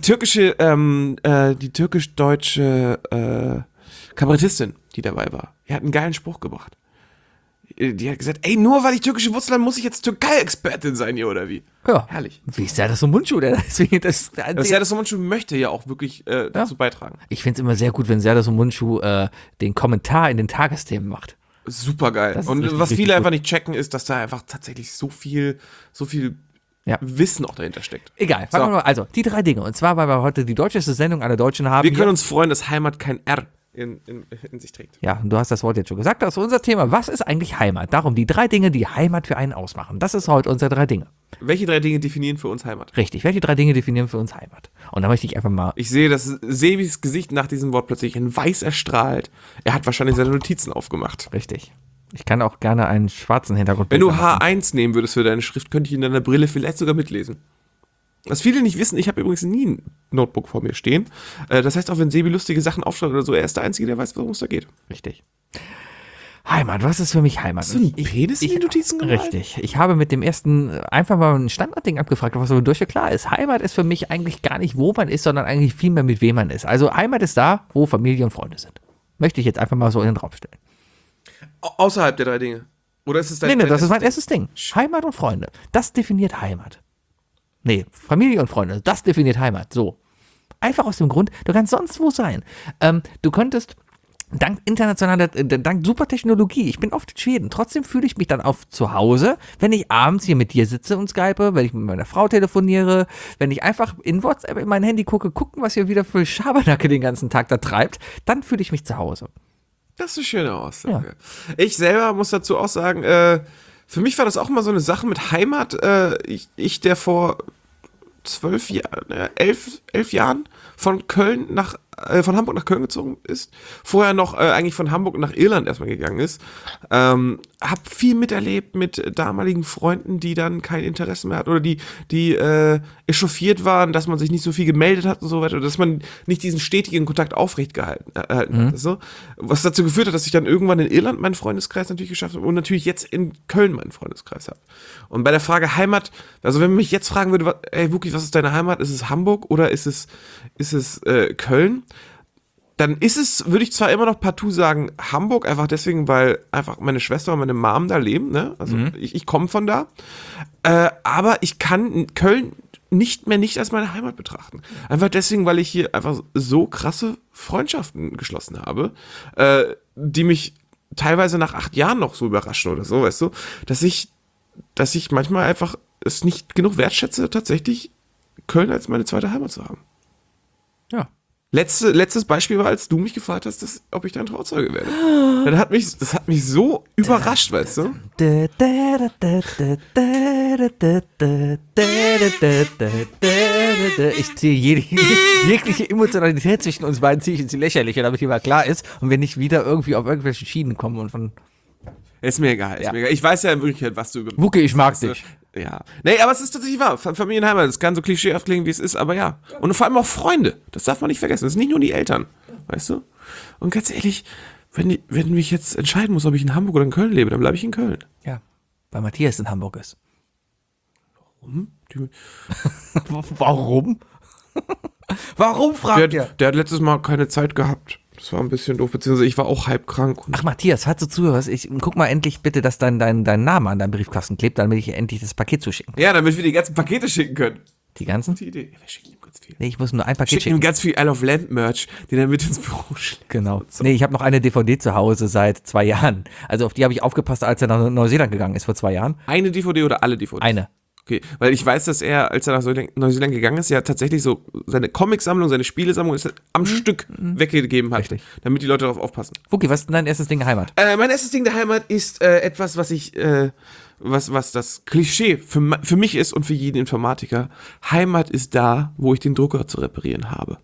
S2: türkisch-deutsche Kabarettistin, die dabei war, die hat einen geilen Spruch gebracht. Die hat gesagt, ey, nur weil ich türkische Wurzeln habe, muss ich jetzt Türkei-Expertin sein hier, oder wie?
S3: ja,
S2: Herrlich.
S3: wie ist der das so Mundschuh? Deswegen,
S2: Das Serdar Somuncu möchte ja auch wirklich dazu beitragen.
S3: ich finde es immer sehr gut, wenn Serdar Mundschuh den Kommentar in den Tagesthemen macht.
S2: Super geil.
S3: Das ist
S2: Und
S3: richtig,
S2: was
S3: richtig
S2: viele
S3: gut.
S2: einfach nicht checken, ist, dass da einfach tatsächlich so viel
S3: Ja.
S2: Wissen auch dahinter steckt.
S3: Egal, fangen wir mal. Also, die 3 Dinge. Und zwar, weil wir heute die deutscheste Sendung aller Deutschen haben.
S2: Wir können uns freuen, dass Heimat kein R in sich trägt.
S3: Ja, und du hast das Wort jetzt schon gesagt. Das ist unser Thema. Was ist eigentlich Heimat? Darum die 3 Dinge, die Heimat für einen ausmachen. Das ist heute unsere 3 Dinge.
S2: Welche 3 Dinge definieren für uns Heimat?
S3: Richtig. Welche 3 Dinge definieren für uns Heimat? Und da möchte ich einfach mal.
S2: Ich sehe, dass Sebis Gesicht nach diesem Wort plötzlich in weiß erstrahlt. Er hat wahrscheinlich seine Notizen aufgemacht.
S3: Richtig. Ich kann auch gerne einen schwarzen Hintergrund.
S2: Wenn du
S3: machen.
S2: H1 nehmen würdest für deine Schrift, könnte ich in deiner Brille vielleicht sogar mitlesen. Was viele nicht wissen, ich habe übrigens nie ein Notebook vor mir stehen. Das heißt, auch wenn Sebi lustige Sachen aufschreibt oder so, er ist der Einzige, der weiß, worum es da geht.
S3: Richtig. Heimat, was ist für mich Heimat?
S2: Hast du einen Penis in die Notizen gemalt?
S3: Richtig. Ich habe mit dem ersten einfach mal ein Standardding abgefragt, was aber durchaus klar ist. Heimat ist für mich eigentlich gar nicht, wo man ist, sondern eigentlich vielmehr mit wem man ist. Also Heimat ist da, wo Familie und Freunde sind. Möchte ich jetzt einfach mal so in den Raum stellen.
S2: Außerhalb der 3 Dinge. Oder ist es dein
S3: Nee, das ist mein erstes Ding. Heimat und Freunde. Das definiert Heimat. Nee, Familie und Freunde. Das definiert Heimat. So. Einfach aus dem Grund, du kannst sonst wo sein. Du könntest dank dank super Technologie, ich bin oft in Schweden, trotzdem fühle ich mich dann auf zu Hause, wenn ich abends hier mit dir sitze und skype, wenn ich mit meiner Frau telefoniere, wenn ich einfach in WhatsApp in mein Handy gucken, was hier wieder für Schabernacke den ganzen Tag da treibt, dann fühle ich mich zu Hause.
S2: Das ist eine schöne Aussage. Ja. Ich selber muss dazu auch sagen, für mich war das auch mal so eine Sache mit Heimat. Ich der vor 11 Jahren von Hamburg nach Köln gezogen ist, vorher noch eigentlich von Hamburg nach Irland erstmal gegangen ist, hab viel miterlebt mit damaligen Freunden, die dann kein Interesse mehr hatten oder die echauffiert waren, dass man sich nicht so viel gemeldet hat und so weiter, dass man nicht diesen stetigen Kontakt aufrecht gehalten hat. So. Was dazu geführt hat, dass ich dann irgendwann in Irland meinen Freundeskreis natürlich geschafft habe und natürlich jetzt in Köln meinen Freundeskreis habe. Und bei der Frage Heimat, also wenn man mich jetzt fragen würde, ey Wookie, was ist deine Heimat? Ist es Hamburg oder ist es Köln? Dann würde ich zwar immer noch partout sagen Hamburg, einfach deswegen, weil einfach meine Schwester und meine Mom da leben, ne? Also ich komme von da. Aber ich kann Köln nicht als meine Heimat betrachten. Einfach deswegen, weil ich hier einfach so krasse Freundschaften geschlossen habe, die mich teilweise nach 8 Jahren noch so überraschen oder so, weißt du, dass ich manchmal einfach es nicht genug wertschätze, tatsächlich Köln als meine zweite Heimat zu haben.
S3: Ja.
S2: Letztes Beispiel war, als du mich gefragt hast, ob ich dein Trauzeuge werde. Das hat mich so überrascht, weißt du?
S3: Ich ziehe jegliche Emotionalität zwischen uns beiden ziehe ich ins Lächerliche, damit hier mal klar ist und wir nicht wieder irgendwie auf irgendwelche Schienen kommen und von...
S2: Ist mir egal, ist mir egal. Ich weiß ja in Wirklichkeit, was du über...
S3: Wucke, ich mag
S2: weißt du?
S3: dich.
S2: Ja. Nee, aber es ist tatsächlich wahr. Familienheimat, das kann so klischeehaft klingen, wie es ist, aber ja. Und vor allem auch Freunde. Das darf man nicht vergessen. Das sind nicht nur die Eltern. Weißt du? Und ganz ehrlich, wenn ich jetzt entscheiden muss, ob ich in Hamburg oder in Köln lebe, dann bleibe ich in Köln.
S3: Ja, weil Matthias in Hamburg ist.
S2: Warum?
S3: Warum? Warum, fragt ihr?
S2: Der hat letztes Mal keine Zeit gehabt. Das war ein bisschen doof, beziehungsweise ich war auch halb krank.
S3: Ach, Matthias, falls du zuhörst, guck mal endlich bitte, dass dein Name an deinem Briefkasten klebt, damit ich endlich das Paket zuschicken.
S2: Ja, damit wir die ganzen Pakete schicken können.
S3: Die ganzen?
S2: Die Idee. Ja, wir schicken ihm ganz viel.
S3: Nee, ich muss nur ein Paket
S2: Schicken
S3: schicken.
S2: ihm ganz viel Isle of Land Merch, den er mit ins Büro schlägt.
S3: Genau. Nee, ich habe noch eine DVD zu Hause seit 2 Jahren. Also auf die habe ich aufgepasst, als er nach Neuseeland gegangen ist vor 2 Jahren.
S2: Eine DVD oder alle DVDs?
S3: Eine.
S2: Okay, weil ich weiß, dass er, als er nach Neuseeland gegangen ist, ja tatsächlich so seine Comicsammlung, seine Spielesammlung am Stück weggegeben hat,
S3: Richtig.
S2: damit die Leute darauf aufpassen.
S3: Wuki, was ist denn dein erstes Ding der Heimat?
S2: Mein erstes Ding der Heimat ist etwas, was ich, was das Klischee für mich ist und für jeden Informatiker. Heimat ist da, wo ich den Drucker zu reparieren habe.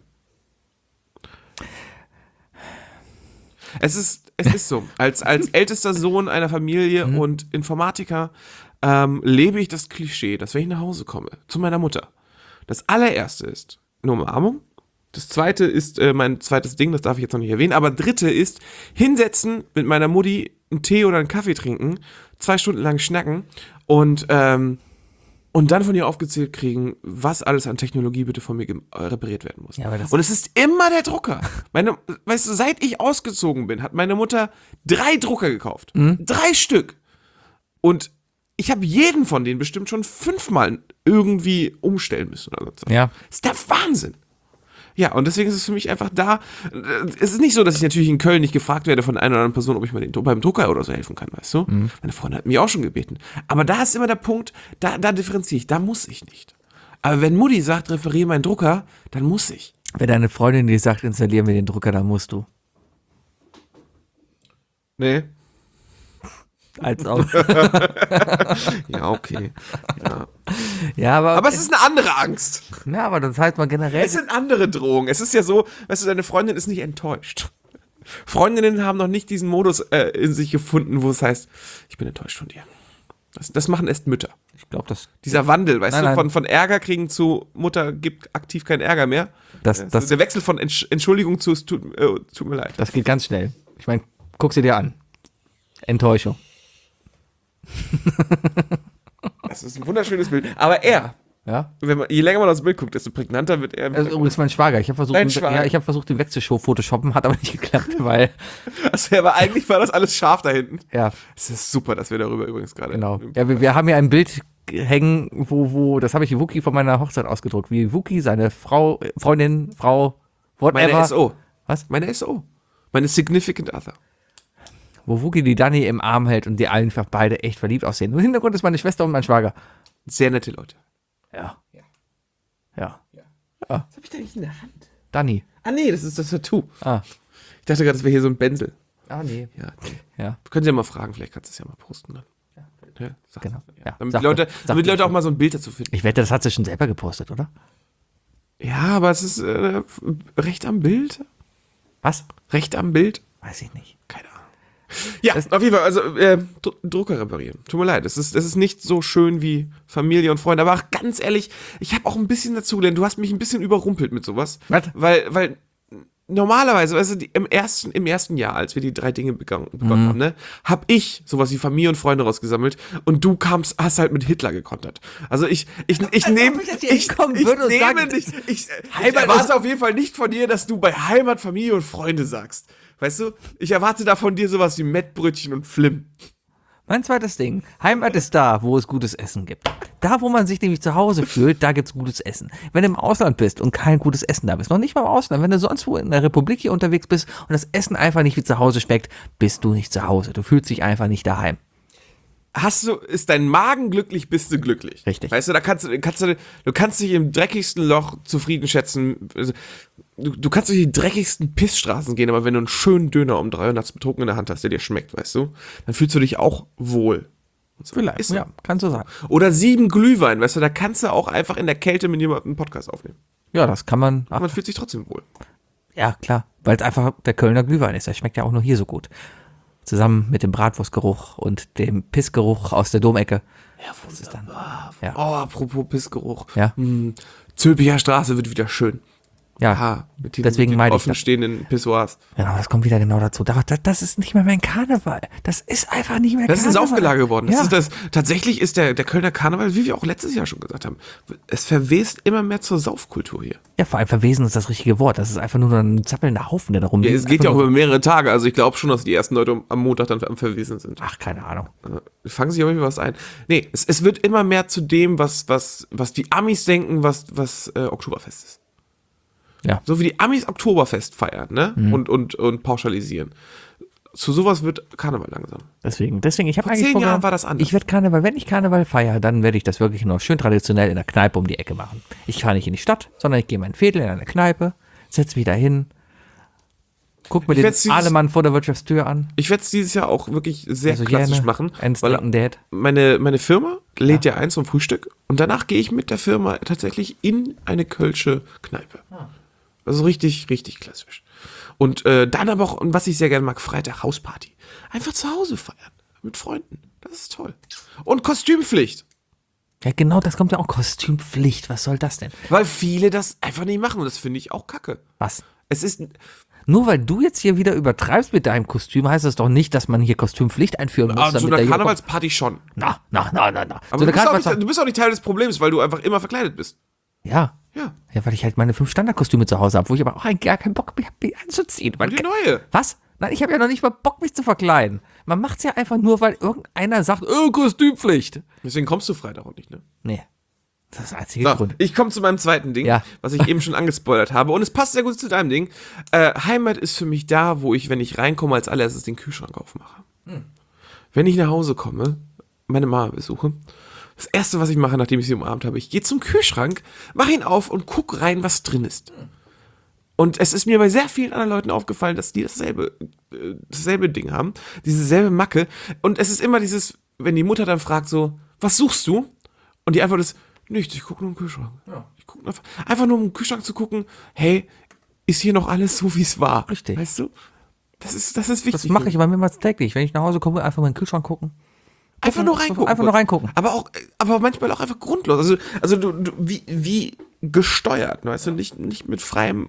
S2: Es ist so. Als ältester Sohn einer Familie und Informatiker lebe ich das Klischee, dass wenn ich nach Hause komme, zu meiner Mutter, das allererste ist eine Umarmung, das zweite ist mein zweites Ding, das darf ich jetzt noch nicht erwähnen, aber dritte ist hinsetzen, mit meiner Mutti einen Tee oder einen Kaffee trinken, 2 Stunden lang schnacken und dann von ihr aufgezählt kriegen, was alles an Technologie bitte von mir repariert werden muss.
S3: Ja, aber das
S2: und es ist immer der Drucker. Weißt du, seit ich ausgezogen bin, hat meine Mutter 3 Drucker gekauft. 3 Stück. Und ich habe jeden von denen bestimmt schon 5-mal irgendwie umstellen müssen. Oder so.
S3: Ja.
S2: Das ist der Wahnsinn. Ja, und deswegen ist es für mich einfach da. Es ist nicht so, dass ich natürlich in Köln nicht gefragt werde von einer oder anderen Person, ob ich mal beim Drucker oder so helfen kann, weißt du? Meine Freundin hat mich auch schon gebeten. Aber da ist immer der Punkt, da differenziere ich, da muss ich nicht. Aber wenn Mutti sagt, referiere meinen Drucker, dann muss ich.
S3: Wenn deine Freundin dir sagt, installieren wir den Drucker, dann musst du.
S2: Nee.
S3: Als auch.
S2: Ja, okay. Ja.
S3: Ja, aber
S2: es ist eine andere Angst.
S3: ja, aber das heißt mal generell.
S2: Es sind andere Drohungen. Es ist ja so, weißt du, deine Freundin ist nicht enttäuscht. Freundinnen haben noch nicht diesen Modus in sich gefunden, wo es heißt, ich bin enttäuscht von dir. Das machen erst Mütter.
S3: Ich glaube, das.
S2: Dieser Wandel, weißt
S3: Nein,
S2: du, von Ärger kriegen zu Mutter gibt aktiv keinen Ärger mehr.
S3: Das
S2: Der Wechsel von Entschuldigung zu es tut mir leid.
S3: Das geht ganz schnell. Ich meine, guck sie dir an. Enttäuschung.
S2: Das ist ein wunderschönes Bild. Aber er,
S3: Ja?
S2: je länger man das Bild guckt, desto prägnanter wird er.
S3: Das ist übrigens mein Schwager. Ich habe versucht,
S2: Dein Schwager.
S3: ich habe versucht, den wegzuphotoshoppen, hat aber nicht geklappt, weil
S2: Also, aber eigentlich war das alles scharf da hinten.
S3: ja,
S2: Es ist super, dass wir darüber übrigens gerade.
S3: genau. Ja, wir haben ja ein Bild hängen, wo das habe ich Wuki von meiner Hochzeit ausgedruckt, wie Wuki seine Freundin, whatever.
S2: Meine SO.
S3: Was?
S2: Meine SO. Meine Significant Other.
S3: Wo Wuki die Dani im Arm hält und die einfach beide echt verliebt aussehen. Im Hintergrund ist meine Schwester und mein Schwager.
S2: Sehr nette Leute.
S3: Ja. Ja.
S2: Was habe ich da nicht in der Hand?
S3: Dani.
S2: Ah, nee, das ist das Tattoo.
S3: Ah.
S2: Ich dachte gerade, das wäre hier so ein Benzel.
S3: Ah, nee.
S2: Ja, nee.
S3: Ja.
S2: Können Sie ja mal fragen, vielleicht kannst du es ja mal posten dann. Ja, sag-
S3: Genau. Ja.
S2: Damit
S3: Sag-
S2: Leute,
S3: sag-
S2: damit Leute auch mal so ein Bild dazu finden.
S3: Ich wette, das hat sie schon selber gepostet, oder?
S2: Ja, aber es ist recht am Bild.
S3: Was?
S2: Recht am Bild.
S3: Weiß ich nicht.
S2: Keine Ahnung. Ja, auf jeden Fall, also Drucker reparieren. Tut mir leid, das ist nicht so schön wie Familie und Freunde, aber auch ganz ehrlich, ich habe auch ein bisschen dazugelernt. Du hast mich ein bisschen überrumpelt mit sowas.
S3: Was?
S2: Weil normalerweise, weißt du, im ersten Jahr, als wir die 3 Dinge begonnen haben, ne, habe ich sowas wie Familie und Freunde rausgesammelt und du hast halt mit Hitler gekontert. Also ich nehme erwarte auf jeden Fall nicht von dir, dass du bei Heimat, Familie und Freunde sagst. Weißt du, ich erwarte da von dir sowas wie Mettbrötchen und Flim.
S3: Mein zweites Ding. Heimat ist da, wo es gutes Essen gibt. Da, wo man sich nämlich zu Hause fühlt, da gibt's gutes Essen. Wenn du im Ausland bist und kein gutes Essen da bist, noch nicht mal im Ausland, wenn du sonst wo in der Republik hier unterwegs bist und das Essen einfach nicht wie zu Hause schmeckt, bist du nicht zu Hause. Du fühlst dich einfach nicht daheim.
S2: Ist dein Magen glücklich, bist du glücklich.
S3: Richtig.
S2: Weißt du, du kannst dich im dreckigsten Loch zufrieden schätzen. Also, du kannst durch die dreckigsten Pissstraßen gehen, aber wenn du einen schönen Döner um 300 betrunken in der Hand hast, der dir schmeckt, weißt du, dann fühlst du dich auch wohl. Und so.
S3: Vielleicht,
S2: Ist so.
S3: ja, kannst du sagen.
S2: Oder 7 Glühwein, weißt du, da kannst du auch einfach in der Kälte mit jemandem einen Podcast aufnehmen.
S3: Ja, das kann man.
S2: Aber man fühlt sich trotzdem wohl.
S3: Ja, klar. Weil es einfach der Kölner Glühwein ist. Der schmeckt ja auch nur hier so gut. Zusammen mit dem Bratwurstgeruch und dem Pissgeruch aus der Domecke.
S2: Ja,
S3: Das ist dann.
S2: Ja. Oh, apropos Pissgeruch.
S3: Ja.
S2: Zülpicher Straße wird wieder schön.
S3: Ja,
S2: Aha, mit den,
S3: deswegen
S2: mit den
S3: meine ich das.
S2: offenstehenden Pissoirs.
S3: Genau, das kommt wieder genau dazu. Das ist nicht mehr mein Karneval. Das ist einfach nicht mehr
S2: Das ist ein
S3: Karneval.
S2: Saufgelage geworden.
S3: Ja.
S2: Tatsächlich ist der Kölner Karneval, wie wir auch letztes Jahr schon gesagt haben, es verwest immer mehr zur Saufkultur hier.
S3: Ja, vor allem verwesen ist das richtige Wort. Das ist einfach nur ein zappelnder Haufen, der da rumliegt.
S2: Ja, es geht ja auch über mehrere Tage, also ich glaube schon, dass die ersten Leute am Montag dann am Verwesen sind.
S3: Ach, keine Ahnung.
S2: Fangen sich aber irgendwie was ein. Nee, es wird immer mehr zu dem, was die Amis denken, was Oktoberfest ist.
S3: Ja.
S2: So wie die Amis Oktoberfest feiern, ne? Und pauschalisieren. Zu sowas wird Karneval langsam.
S3: Deswegen, ich habe
S2: Vor
S3: eigentlich
S2: 10 Jahren war das anders.
S3: Ich werde Karneval, wenn ich Karneval feiere, dann werde ich das wirklich noch schön traditionell in der Kneipe um die Ecke machen. Ich fahre nicht in die Stadt, sondern ich gehe in mein Viertel in eine Kneipe, setze mich da hin, guck mir
S2: Ich
S3: den
S2: werd's dieses-
S3: Ahlemann vor der Wirtschaftstür an.
S2: Ich werde es dieses Jahr auch wirklich sehr
S3: Also
S2: klassisch
S3: gerne
S2: machen,
S3: Ends
S2: weil
S3: Trinken Dad.
S2: meine Firma lädt ja ein zum Frühstück und danach gehe ich mit der Firma tatsächlich in eine kölsche Kneipe. Also richtig, richtig klassisch. Und dann aber auch, und was ich sehr gerne mag, Freitag Hausparty. Einfach zu Hause feiern. Mit Freunden. Das ist toll. Und Kostümpflicht.
S3: Ja, genau, das kommt ja auch Kostümpflicht. Was soll das denn?
S2: Weil viele das einfach nicht machen und das finde ich auch kacke.
S3: Was?
S2: Es ist,
S3: Nur weil du jetzt hier wieder übertreibst mit deinem Kostüm, heißt das doch nicht, dass man hier Kostümpflicht einführen muss.
S2: zu
S3: damit
S2: einer
S3: der hier
S2: Karnevalsparty schon.
S3: kommt. Na.
S2: Aber
S3: So eine
S2: du bist auch nicht Teil des Problems, weil du einfach immer verkleidet bist.
S3: Ja.
S2: Ja.
S3: Ja, weil ich halt meine 5 Standardkostüme zu Hause habe, wo ich aber auch gar keinen Bock mehr habe, mich anzuziehen.
S2: Und die neue.
S3: Was? Nein, ich habe ja noch nicht mal Bock, mich zu verkleiden. Man macht's ja einfach nur, weil irgendeiner sagt, Kostümpflicht.
S2: Deswegen kommst du Freitag auch nicht, ne?
S3: Nee. Das ist der einzige
S2: So,
S3: Grund.
S2: ich komme zu meinem zweiten Ding,
S3: Ja.
S2: was ich eben schon angespoilert habe. Und es passt sehr gut zu deinem Ding. Heimat ist für mich da, wo ich, wenn ich reinkomme, als allererstes den Kühlschrank aufmache. Wenn ich nach Hause komme, meine Mama besuche, das Erste, was ich mache, nachdem ich sie umarmt habe, ich gehe zum Kühlschrank, mache ihn auf und gucke rein, was drin ist. Und es ist mir bei sehr vielen anderen Leuten aufgefallen, dass die dasselbe Ding haben, diese selbe Macke. Und es ist immer dieses, wenn die Mutter dann fragt so, was suchst du? Und die Antwort ist, nichts, ich gucke nur im Kühlschrank. Ja. Ich gucke einfach nur im Kühlschrank zu gucken, hey, ist hier noch alles so, wie es war?
S3: Richtig.
S2: Weißt du? Das ist wichtig.
S3: Das mache ich aber mehrmals täglich. Wenn ich nach Hause komme, einfach mal in den Kühlschrank gucken.
S2: Einfach nur reingucken.
S3: Einfach nur reingucken.
S2: Aber manchmal auch einfach grundlos. Also du wie gesteuert, weißt du, nicht mit freiem.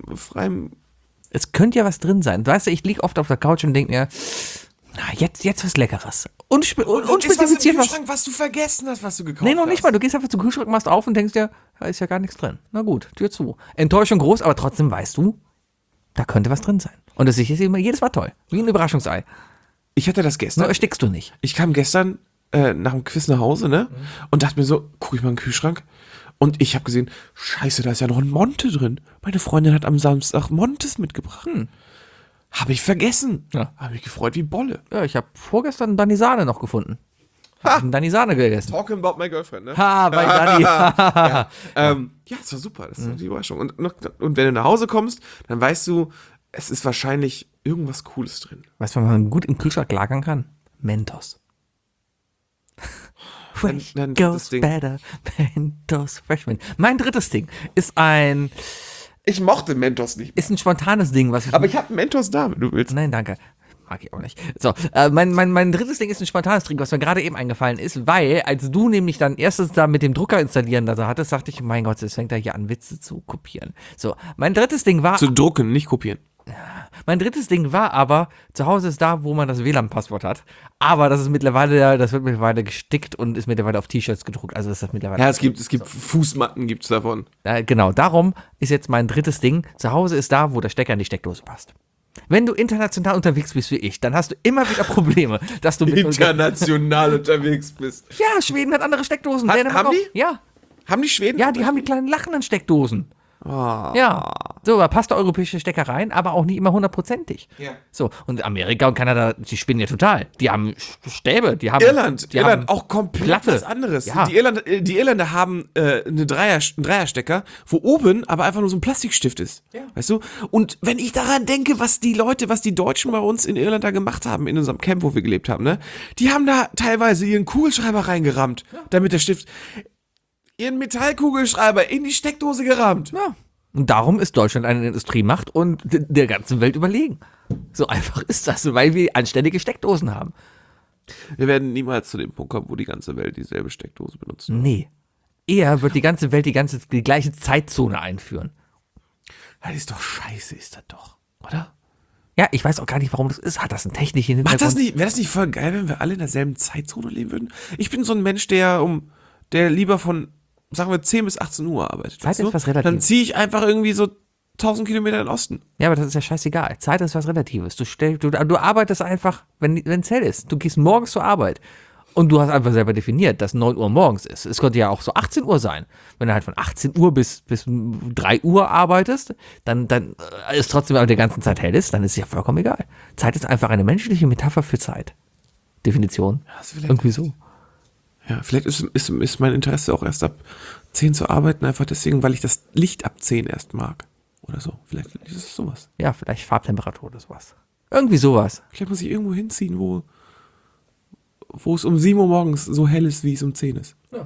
S3: Es könnte ja was drin sein. Weißt du, ich liege oft auf der Couch und denke mir, na, jetzt was Leckeres. Unspezifiziert was.
S2: Was du vergessen hast, was du gekauft
S3: Nee, noch nicht mal. Du gehst einfach zum Kühlschrank, machst auf und denkst dir, da ist ja gar nichts drin. Na gut, Tür zu. Enttäuschung groß, aber trotzdem weißt du, da könnte was drin sein. Und das ist immer jedes Mal toll. Wie ein Überraschungsei.
S2: Ich hatte das
S3: Nur
S2: gestern.
S3: erstickst du nicht.
S2: Ich kam gestern nach dem Quiz nach Hause, ne? Und dachte mir so, guck ich mal in den Kühlschrank. Und ich habe gesehen, scheiße, da ist ja noch ein Monte drin. Meine Freundin hat am Samstag Montes mitgebracht. Habe ich vergessen.
S3: Ja.
S2: Habe mich gefreut wie Bolle.
S3: Ja, ich habe vorgestern Danisane noch gefunden. Hab einen Danisane gegessen.
S2: Talking about my girlfriend, ne?
S3: Ha, bei Dani.
S2: Ja, das war super. Das ist die Überraschung. Und wenn du nach Hause kommst, dann weißt du, es ist wahrscheinlich irgendwas Cooles drin.
S3: Weißt du, was man gut im Kühlschrank lagern kann? Mentos. Fresh
S2: Dann das
S3: goes
S2: Ding.
S3: better. Mentos Freshman. Mein drittes Ding ist ein
S2: Ich mochte Mentos nicht.
S3: Ist ein spontanes Ding, was ich.
S2: Aber ich habe Mentos da, wenn du willst.
S3: Nein, danke. Mag ich auch nicht. So, mein drittes Ding ist ein spontanes Ding, was mir gerade eben eingefallen ist, weil, als du nämlich dann erstens da mit dem Drucker installieren da hattest, dachte ich, mein Gott, jetzt fängt er hier an, Witze zu kopieren. So, mein drittes Ding war.
S2: Zu drucken, nicht kopieren.
S3: Mein drittes Ding war aber, zu Hause ist da, wo man das WLAN-Passwort hat. Aber das wird mittlerweile gestickt und ist mittlerweile auf T-Shirts gedruckt. Also ist das mittlerweile.
S2: Ja, es gibt Fußmatten gibt's davon.
S3: Genau, darum ist jetzt mein drittes Ding. Zu Hause ist da, wo der Stecker in die Steckdose passt. Wenn du international unterwegs bist wie ich, dann hast du immer wieder Probleme, dass du
S2: International unterwegs bist.
S3: Ja, Schweden hat andere Steckdosen. Dänemark
S2: haben
S3: auch.
S2: die?
S3: Ja.
S2: Haben die Schweden?
S3: Ja, die haben die kleinen lachenden Steckdosen. Ja, so, da passt der europäische Stecker rein, aber auch nicht immer hundertprozentig.
S2: Ja.
S3: So, und Amerika und Kanada, die spinnen ja total. Die haben Stäbe, die haben...
S2: Irland
S3: haben
S2: auch komplett
S3: Platte.
S2: was anderes.
S3: Ja.
S2: Die Irländer haben einen Dreierstecker, wo oben aber einfach nur so ein Plastikstift ist. Ja. Weißt du? Und wenn ich daran denke, was die Deutschen bei uns in Irland da gemacht haben, in unserem Camp, wo wir gelebt haben, ne? Die haben da teilweise ihren Kugelschreiber reingerammt, damit der Stift... ihren Metallkugelschreiber in die Steckdose gerammt.
S3: Ja. Und darum ist Deutschland eine Industriemacht und der ganzen Welt überlegen. So einfach ist das, weil wir anständige Steckdosen haben.
S2: Wir werden niemals zu dem Punkt kommen, wo die ganze Welt dieselbe Steckdose benutzt.
S3: Nee. Eher wird die ganze Welt die gleiche Zeitzone einführen.
S2: Das ist doch scheiße, ist das doch, oder?
S3: Ja, ich weiß auch gar nicht, warum das ist. Hat das einen technischen Hintergrund?
S2: Wäre das nicht voll geil, wenn wir alle in derselben Zeitzone leben würden? Ich bin so ein Mensch, der lieber von, sagen wir, 10 bis 18 Uhr arbeitet.
S3: Zeit
S2: weißt du?
S3: ist was Relatives.
S2: Dann ziehe ich einfach irgendwie so 1000 Kilometer in den Osten.
S3: Ja, aber das ist ja scheißegal. Zeit ist was Relatives. Du arbeitest einfach, wenn es hell ist. Du gehst morgens zur Arbeit. Und du hast einfach selber definiert, dass 9 Uhr morgens ist. Es könnte ja auch so 18 Uhr sein. Wenn du halt von 18 Uhr bis 3 Uhr arbeitest, dann ist trotzdem aber die ganze Zeit hell ist, dann ist es ja vollkommen egal. Zeit ist einfach eine menschliche Metapher für Zeit. Definition.
S2: Ja,
S3: Irgendwie so.
S2: Ja, vielleicht ist mein Interesse auch erst ab 10 zu arbeiten, einfach deswegen, weil ich das Licht ab 10 erst mag. Oder so. Vielleicht ist es sowas.
S3: Ja, vielleicht Farbtemperatur oder sowas. Irgendwie sowas.
S2: Vielleicht muss ich irgendwo hinziehen, wo es um 7 Uhr morgens so hell ist, wie es um 10 ist.
S3: Ja.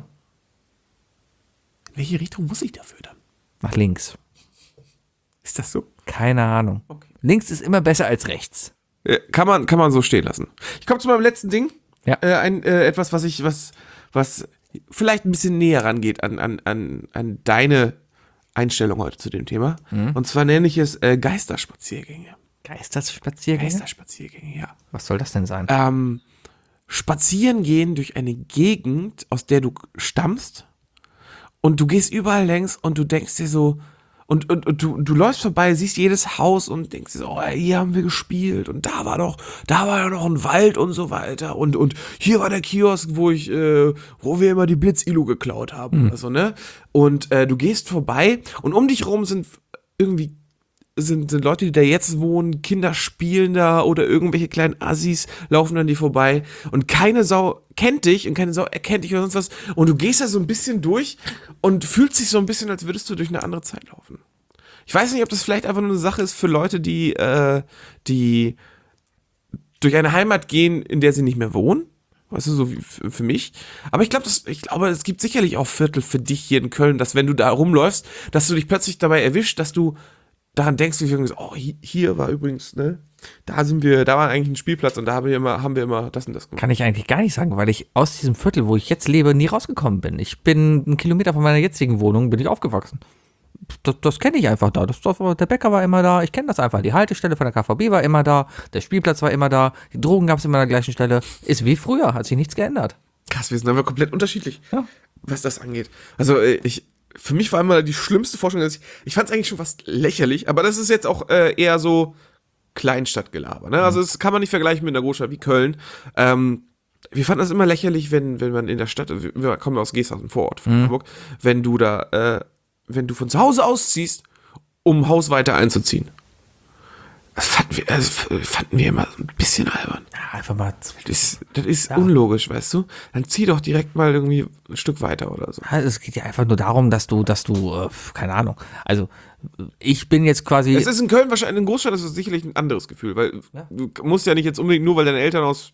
S2: In welche Richtung muss ich dafür dann?
S3: Nach links.
S2: Ist das so?
S3: Keine Ahnung.
S2: Okay.
S3: Links ist immer besser als rechts.
S2: Kann man so stehen lassen. Ich komme zu meinem letzten Ding.
S3: Ja.
S2: Etwas, was vielleicht ein bisschen näher rangeht an deine Einstellung heute zu dem Thema. Und zwar nenne ich es Geisterspaziergänge.
S3: Geisterspaziergänge?
S2: Geisterspaziergänge, ja.
S3: Was soll das denn sein?
S2: Spazieren gehen durch eine Gegend, aus der du stammst, und du gehst überall längs und du denkst dir so, und du läufst vorbei, siehst jedes Haus und denkst dir so, oh, hier haben wir gespielt und da war ja noch ein Wald und so weiter und hier war der Kiosk, wo wir immer die Blitzilu geklaut haben oder so, ne? Und du gehst vorbei und um dich rum sind Leute, die da jetzt wohnen, Kinder spielen da oder irgendwelche kleinen Assis laufen an dir vorbei und keine Sau kennt dich und keine Sau erkennt dich oder sonst was und du gehst da so ein bisschen durch und fühlst dich so ein bisschen, als würdest du durch eine andere Zeit laufen. Ich weiß nicht, ob das vielleicht einfach nur eine Sache ist für Leute, die durch eine Heimat gehen, in der sie nicht mehr wohnen. Weißt du, so wie für mich. Aber ich glaube, es gibt sicherlich auch Viertel für dich hier in Köln, dass wenn du da rumläufst, dass du dich plötzlich dabei erwischt, dass du daran denkst, wie irgendwie so, oh, hier war übrigens, ne, da war eigentlich ein Spielplatz und da haben wir immer das und das gemacht.
S3: Kann ich eigentlich gar nicht sagen, weil ich aus diesem Viertel, wo ich jetzt lebe, nie rausgekommen bin. Ich bin 1 Kilometer von meiner jetzigen Wohnung, bin ich aufgewachsen. Das kenne ich einfach da. Der Bäcker war immer da, ich kenne das einfach. Die Haltestelle von der KVB war immer da, der Spielplatz war immer da, die Drogen gab es immer an der gleichen Stelle. Ist wie früher, hat sich nichts geändert.
S2: Krass, wir sind aber komplett unterschiedlich,
S3: Ja.
S2: was das angeht. Also für mich war immer die schlimmste Vorstellung, dass ich fand es eigentlich schon fast lächerlich, aber das ist jetzt auch eher so Kleinstadtgelaber, ne? Also das kann man nicht vergleichen mit einer Großstadt wie Köln. Wir fanden das immer lächerlich, wenn man in der Stadt, wir kommen aus Geesthaus, einem Vorort von Hamburg, wenn du von zu Hause ausziehst, um ein Haus weiter einzuziehen. Das fanden wir immer ein bisschen albern.
S3: Ja, einfach mal.
S2: Das ist unlogisch, weißt du? Dann zieh doch direkt mal irgendwie ein Stück weiter oder so.
S3: Es geht ja einfach nur darum, dass du, keine Ahnung, also ich bin jetzt quasi.
S2: Es ist in Köln wahrscheinlich, in Großstadt ist es sicherlich ein anderes Gefühl, weil du musst ja nicht jetzt unbedingt nur, weil deine Eltern aus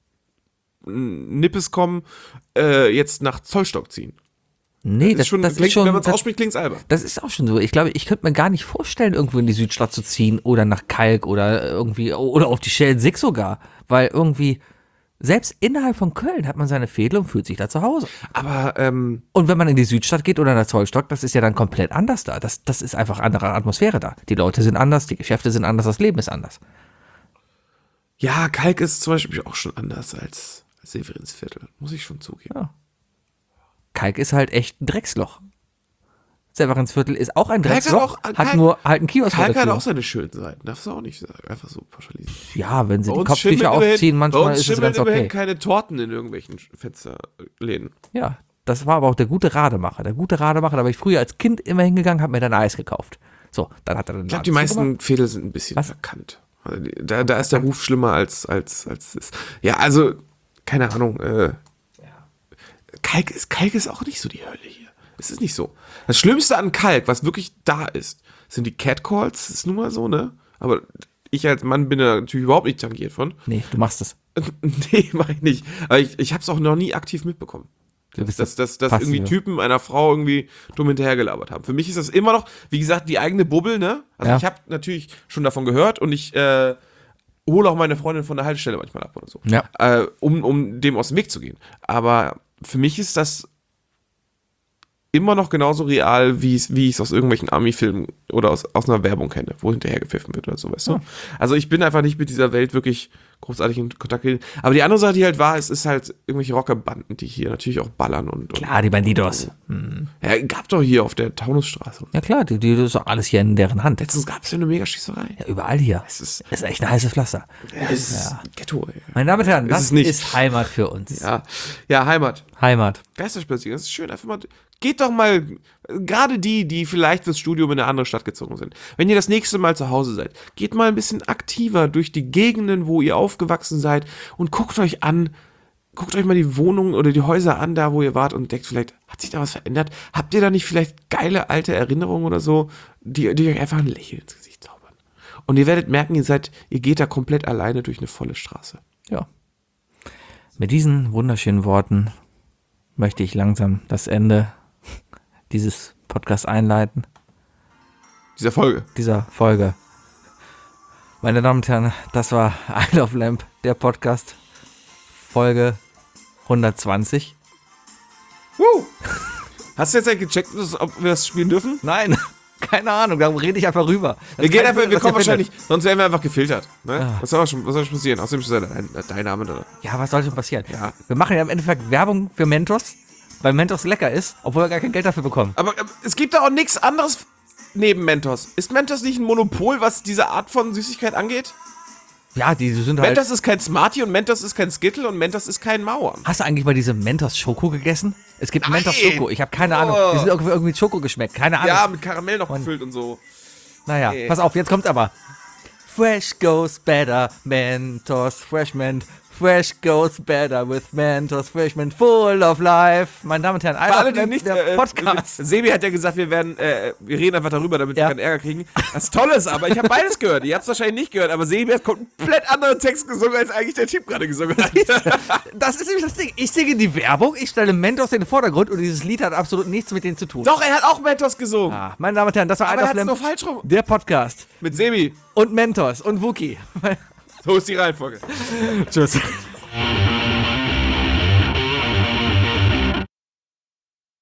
S2: Nippes kommen, jetzt nach Zollstock ziehen.
S3: Nee,
S2: das ist schon, wenn man es ausspricht, klingt es albern.
S3: Das ist auch schon so. Ich glaube, ich könnte mir gar nicht vorstellen, irgendwo in die Südstadt zu ziehen oder nach Kalk oder irgendwie, oder auf die Schelsig sogar. Weil irgendwie, selbst innerhalb von Köln hat man seine Fädel und fühlt sich da zu Hause.
S2: Aber,
S3: und wenn man in die Südstadt geht oder nach Zollstock, das ist ja dann komplett anders da. Das ist einfach andere Atmosphäre da. Die Leute sind anders, die Geschäfte sind anders, das Leben ist anders.
S2: Ja, Kalk ist zum Beispiel auch schon anders als Severinsviertel, muss ich schon zugeben.
S3: Ja. Kalk ist halt echt ein Drecksloch. Severinsviertel ist auch ein Drecksloch, hat nur halt einen Kiosk.
S2: Kalk hat auch seine schönen Seiten, darfst du auch nicht einfach so pauschalisieren.
S3: Ja, wenn sie die Kopftücher aufziehen, manchmal ist es ganz okay.
S2: Keine Torten in irgendwelchen Fensterläden.
S3: Ja, Das war aber auch der gute Rademacher. Da war ich früher als Kind immer hingegangen, habe mir dann Eis gekauft. So, dann hat er dann.
S2: Ich glaube, die meisten Fädel sind ein bisschen verkannt. Also da ist der Ruf schlimmer als ist. Ja, also, keine Ahnung. Kalk ist auch nicht so die Hölle hier. Es ist nicht so. Das Schlimmste an Kalk, was wirklich da ist, sind die Catcalls. Das ist nun mal so, ne? Aber ich als Mann bin da natürlich überhaupt nicht tangiert von.
S3: Nee, du machst es.
S2: Nee, mach ich nicht. Aber ich habe es auch noch nie aktiv mitbekommen. Dass irgendwie Typen einer Frau irgendwie dumm hinterhergelabert haben. Für mich ist das immer noch, wie gesagt, die eigene Bubble, ne? Also ich habe natürlich schon davon gehört und ich hole auch meine Freundin von der Haltestelle manchmal ab oder so.
S3: Ja.
S2: Um dem aus dem Weg zu gehen. Aber für mich ist das immer noch genauso real, wie ich es aus irgendwelchen Army-Filmen oder aus einer Werbung kenne, wo hinterher gepfiffen wird oder so, weißt du? Also ich bin einfach nicht mit dieser Welt wirklich großartig in Kontakt getreten. Aber die andere Sache, die halt war, es ist halt irgendwelche Rockerbanden, die hier natürlich auch ballern und
S3: Klar, die Bandidos.
S2: ja, gab doch hier auf der Taunusstraße.
S3: Ja klar, das ist doch alles hier in deren Hand.
S2: Letztens gab es ja eine Mega-Schießerei.
S3: Ja, überall hier.
S2: Es ist
S3: echt ein heißes Pflaster.
S2: Ghetto, ey.
S3: Meine Damen und Herren,
S2: Ist
S3: das
S2: es nicht.
S3: ist Heimat für uns.
S2: Ja, Heimat.
S3: Heimat.
S2: Geisterspaziergang, das ist schön. Einfach mal, geht doch mal, gerade die vielleicht fürs Studium in eine andere Stadt gezogen sind. Wenn ihr das nächste Mal zu Hause seid, geht mal ein bisschen aktiver durch die Gegenden, wo ihr aufgewachsen seid und guckt euch mal die Wohnungen oder die Häuser an, da wo ihr wart und denkt vielleicht, hat sich da was verändert? Habt ihr da nicht vielleicht geile alte Erinnerungen oder so, die euch einfach ein Lächeln ins Gesicht zaubern? Und ihr werdet merken, ihr geht da komplett alleine durch eine volle Straße.
S3: Ja. Mit diesen wunderschönen Worten möchte ich langsam das Ende dieses Podcasts einleiten.
S2: Dieser Folge.
S3: Meine Damen und Herren, das war I Love Lamp, der Podcast, Folge 120.
S2: Hast du jetzt eigentlich gecheckt, ob wir das spielen dürfen?
S3: Nein, keine Ahnung, da rede ich einfach rüber.
S2: Wir kommen wahrscheinlich, sonst werden wir einfach gefiltert. Ne? Was soll schon passieren? Außerdem ist dein Name da.
S3: Ja, was soll schon passieren?
S2: Ja.
S3: Wir machen ja im Endeffekt Werbung für Mentos, weil Mentos lecker ist, obwohl wir gar kein Geld dafür bekommen.
S2: Aber es gibt da auch nichts anderes neben Mentos. Ist Mentos nicht ein Monopol, was diese Art von Süßigkeit angeht?
S3: Ja, die sind halt...
S2: Mentos ist kein Smarty und Mentos ist kein Skittle und Mentos ist kein Mauer.
S3: Hast du eigentlich mal diese Mentos Schoko gegessen? Es gibt
S2: Nein.
S3: Mentos Schoko, ich habe keine Ahnung. Die sind irgendwie mit Schoko geschmeckt, keine Ahnung.
S2: Ja, mit Karamell noch gefüllt und so.
S3: Naja,
S2: Nee.
S3: pass auf, jetzt kommt's aber. Fresh goes better, Mentos Freshman. Fresh goes better with Mentos Freshman, full of life. Meine Damen und Herren,
S2: Für alle, die nicht
S3: der Podcast.
S2: Sebi hat ja gesagt, wir reden einfach darüber, damit wir keinen Ärger kriegen. Das Tolle ist aber, ich habe beides gehört. Ihr habt es wahrscheinlich nicht gehört, aber Sebi hat komplett anderen Text gesungen, als eigentlich der Typ gerade gesungen hat.
S3: Das ist nämlich das Ding. Ich singe die Werbung, ich stelle Mentos in den Vordergrund und dieses Lied hat absolut nichts mit denen zu tun.
S2: Doch, er hat auch Mentos gesungen.
S3: Ah, meine Damen und Herren, das war
S2: Aber
S3: I
S2: er
S3: Love
S2: hat es nur
S3: Lamp,
S2: falsch rum.
S3: der Podcast.
S2: Mit Sebi.
S3: Und Mentos und Wookie.
S2: So ist die Reihenfolge.
S3: Tschüss.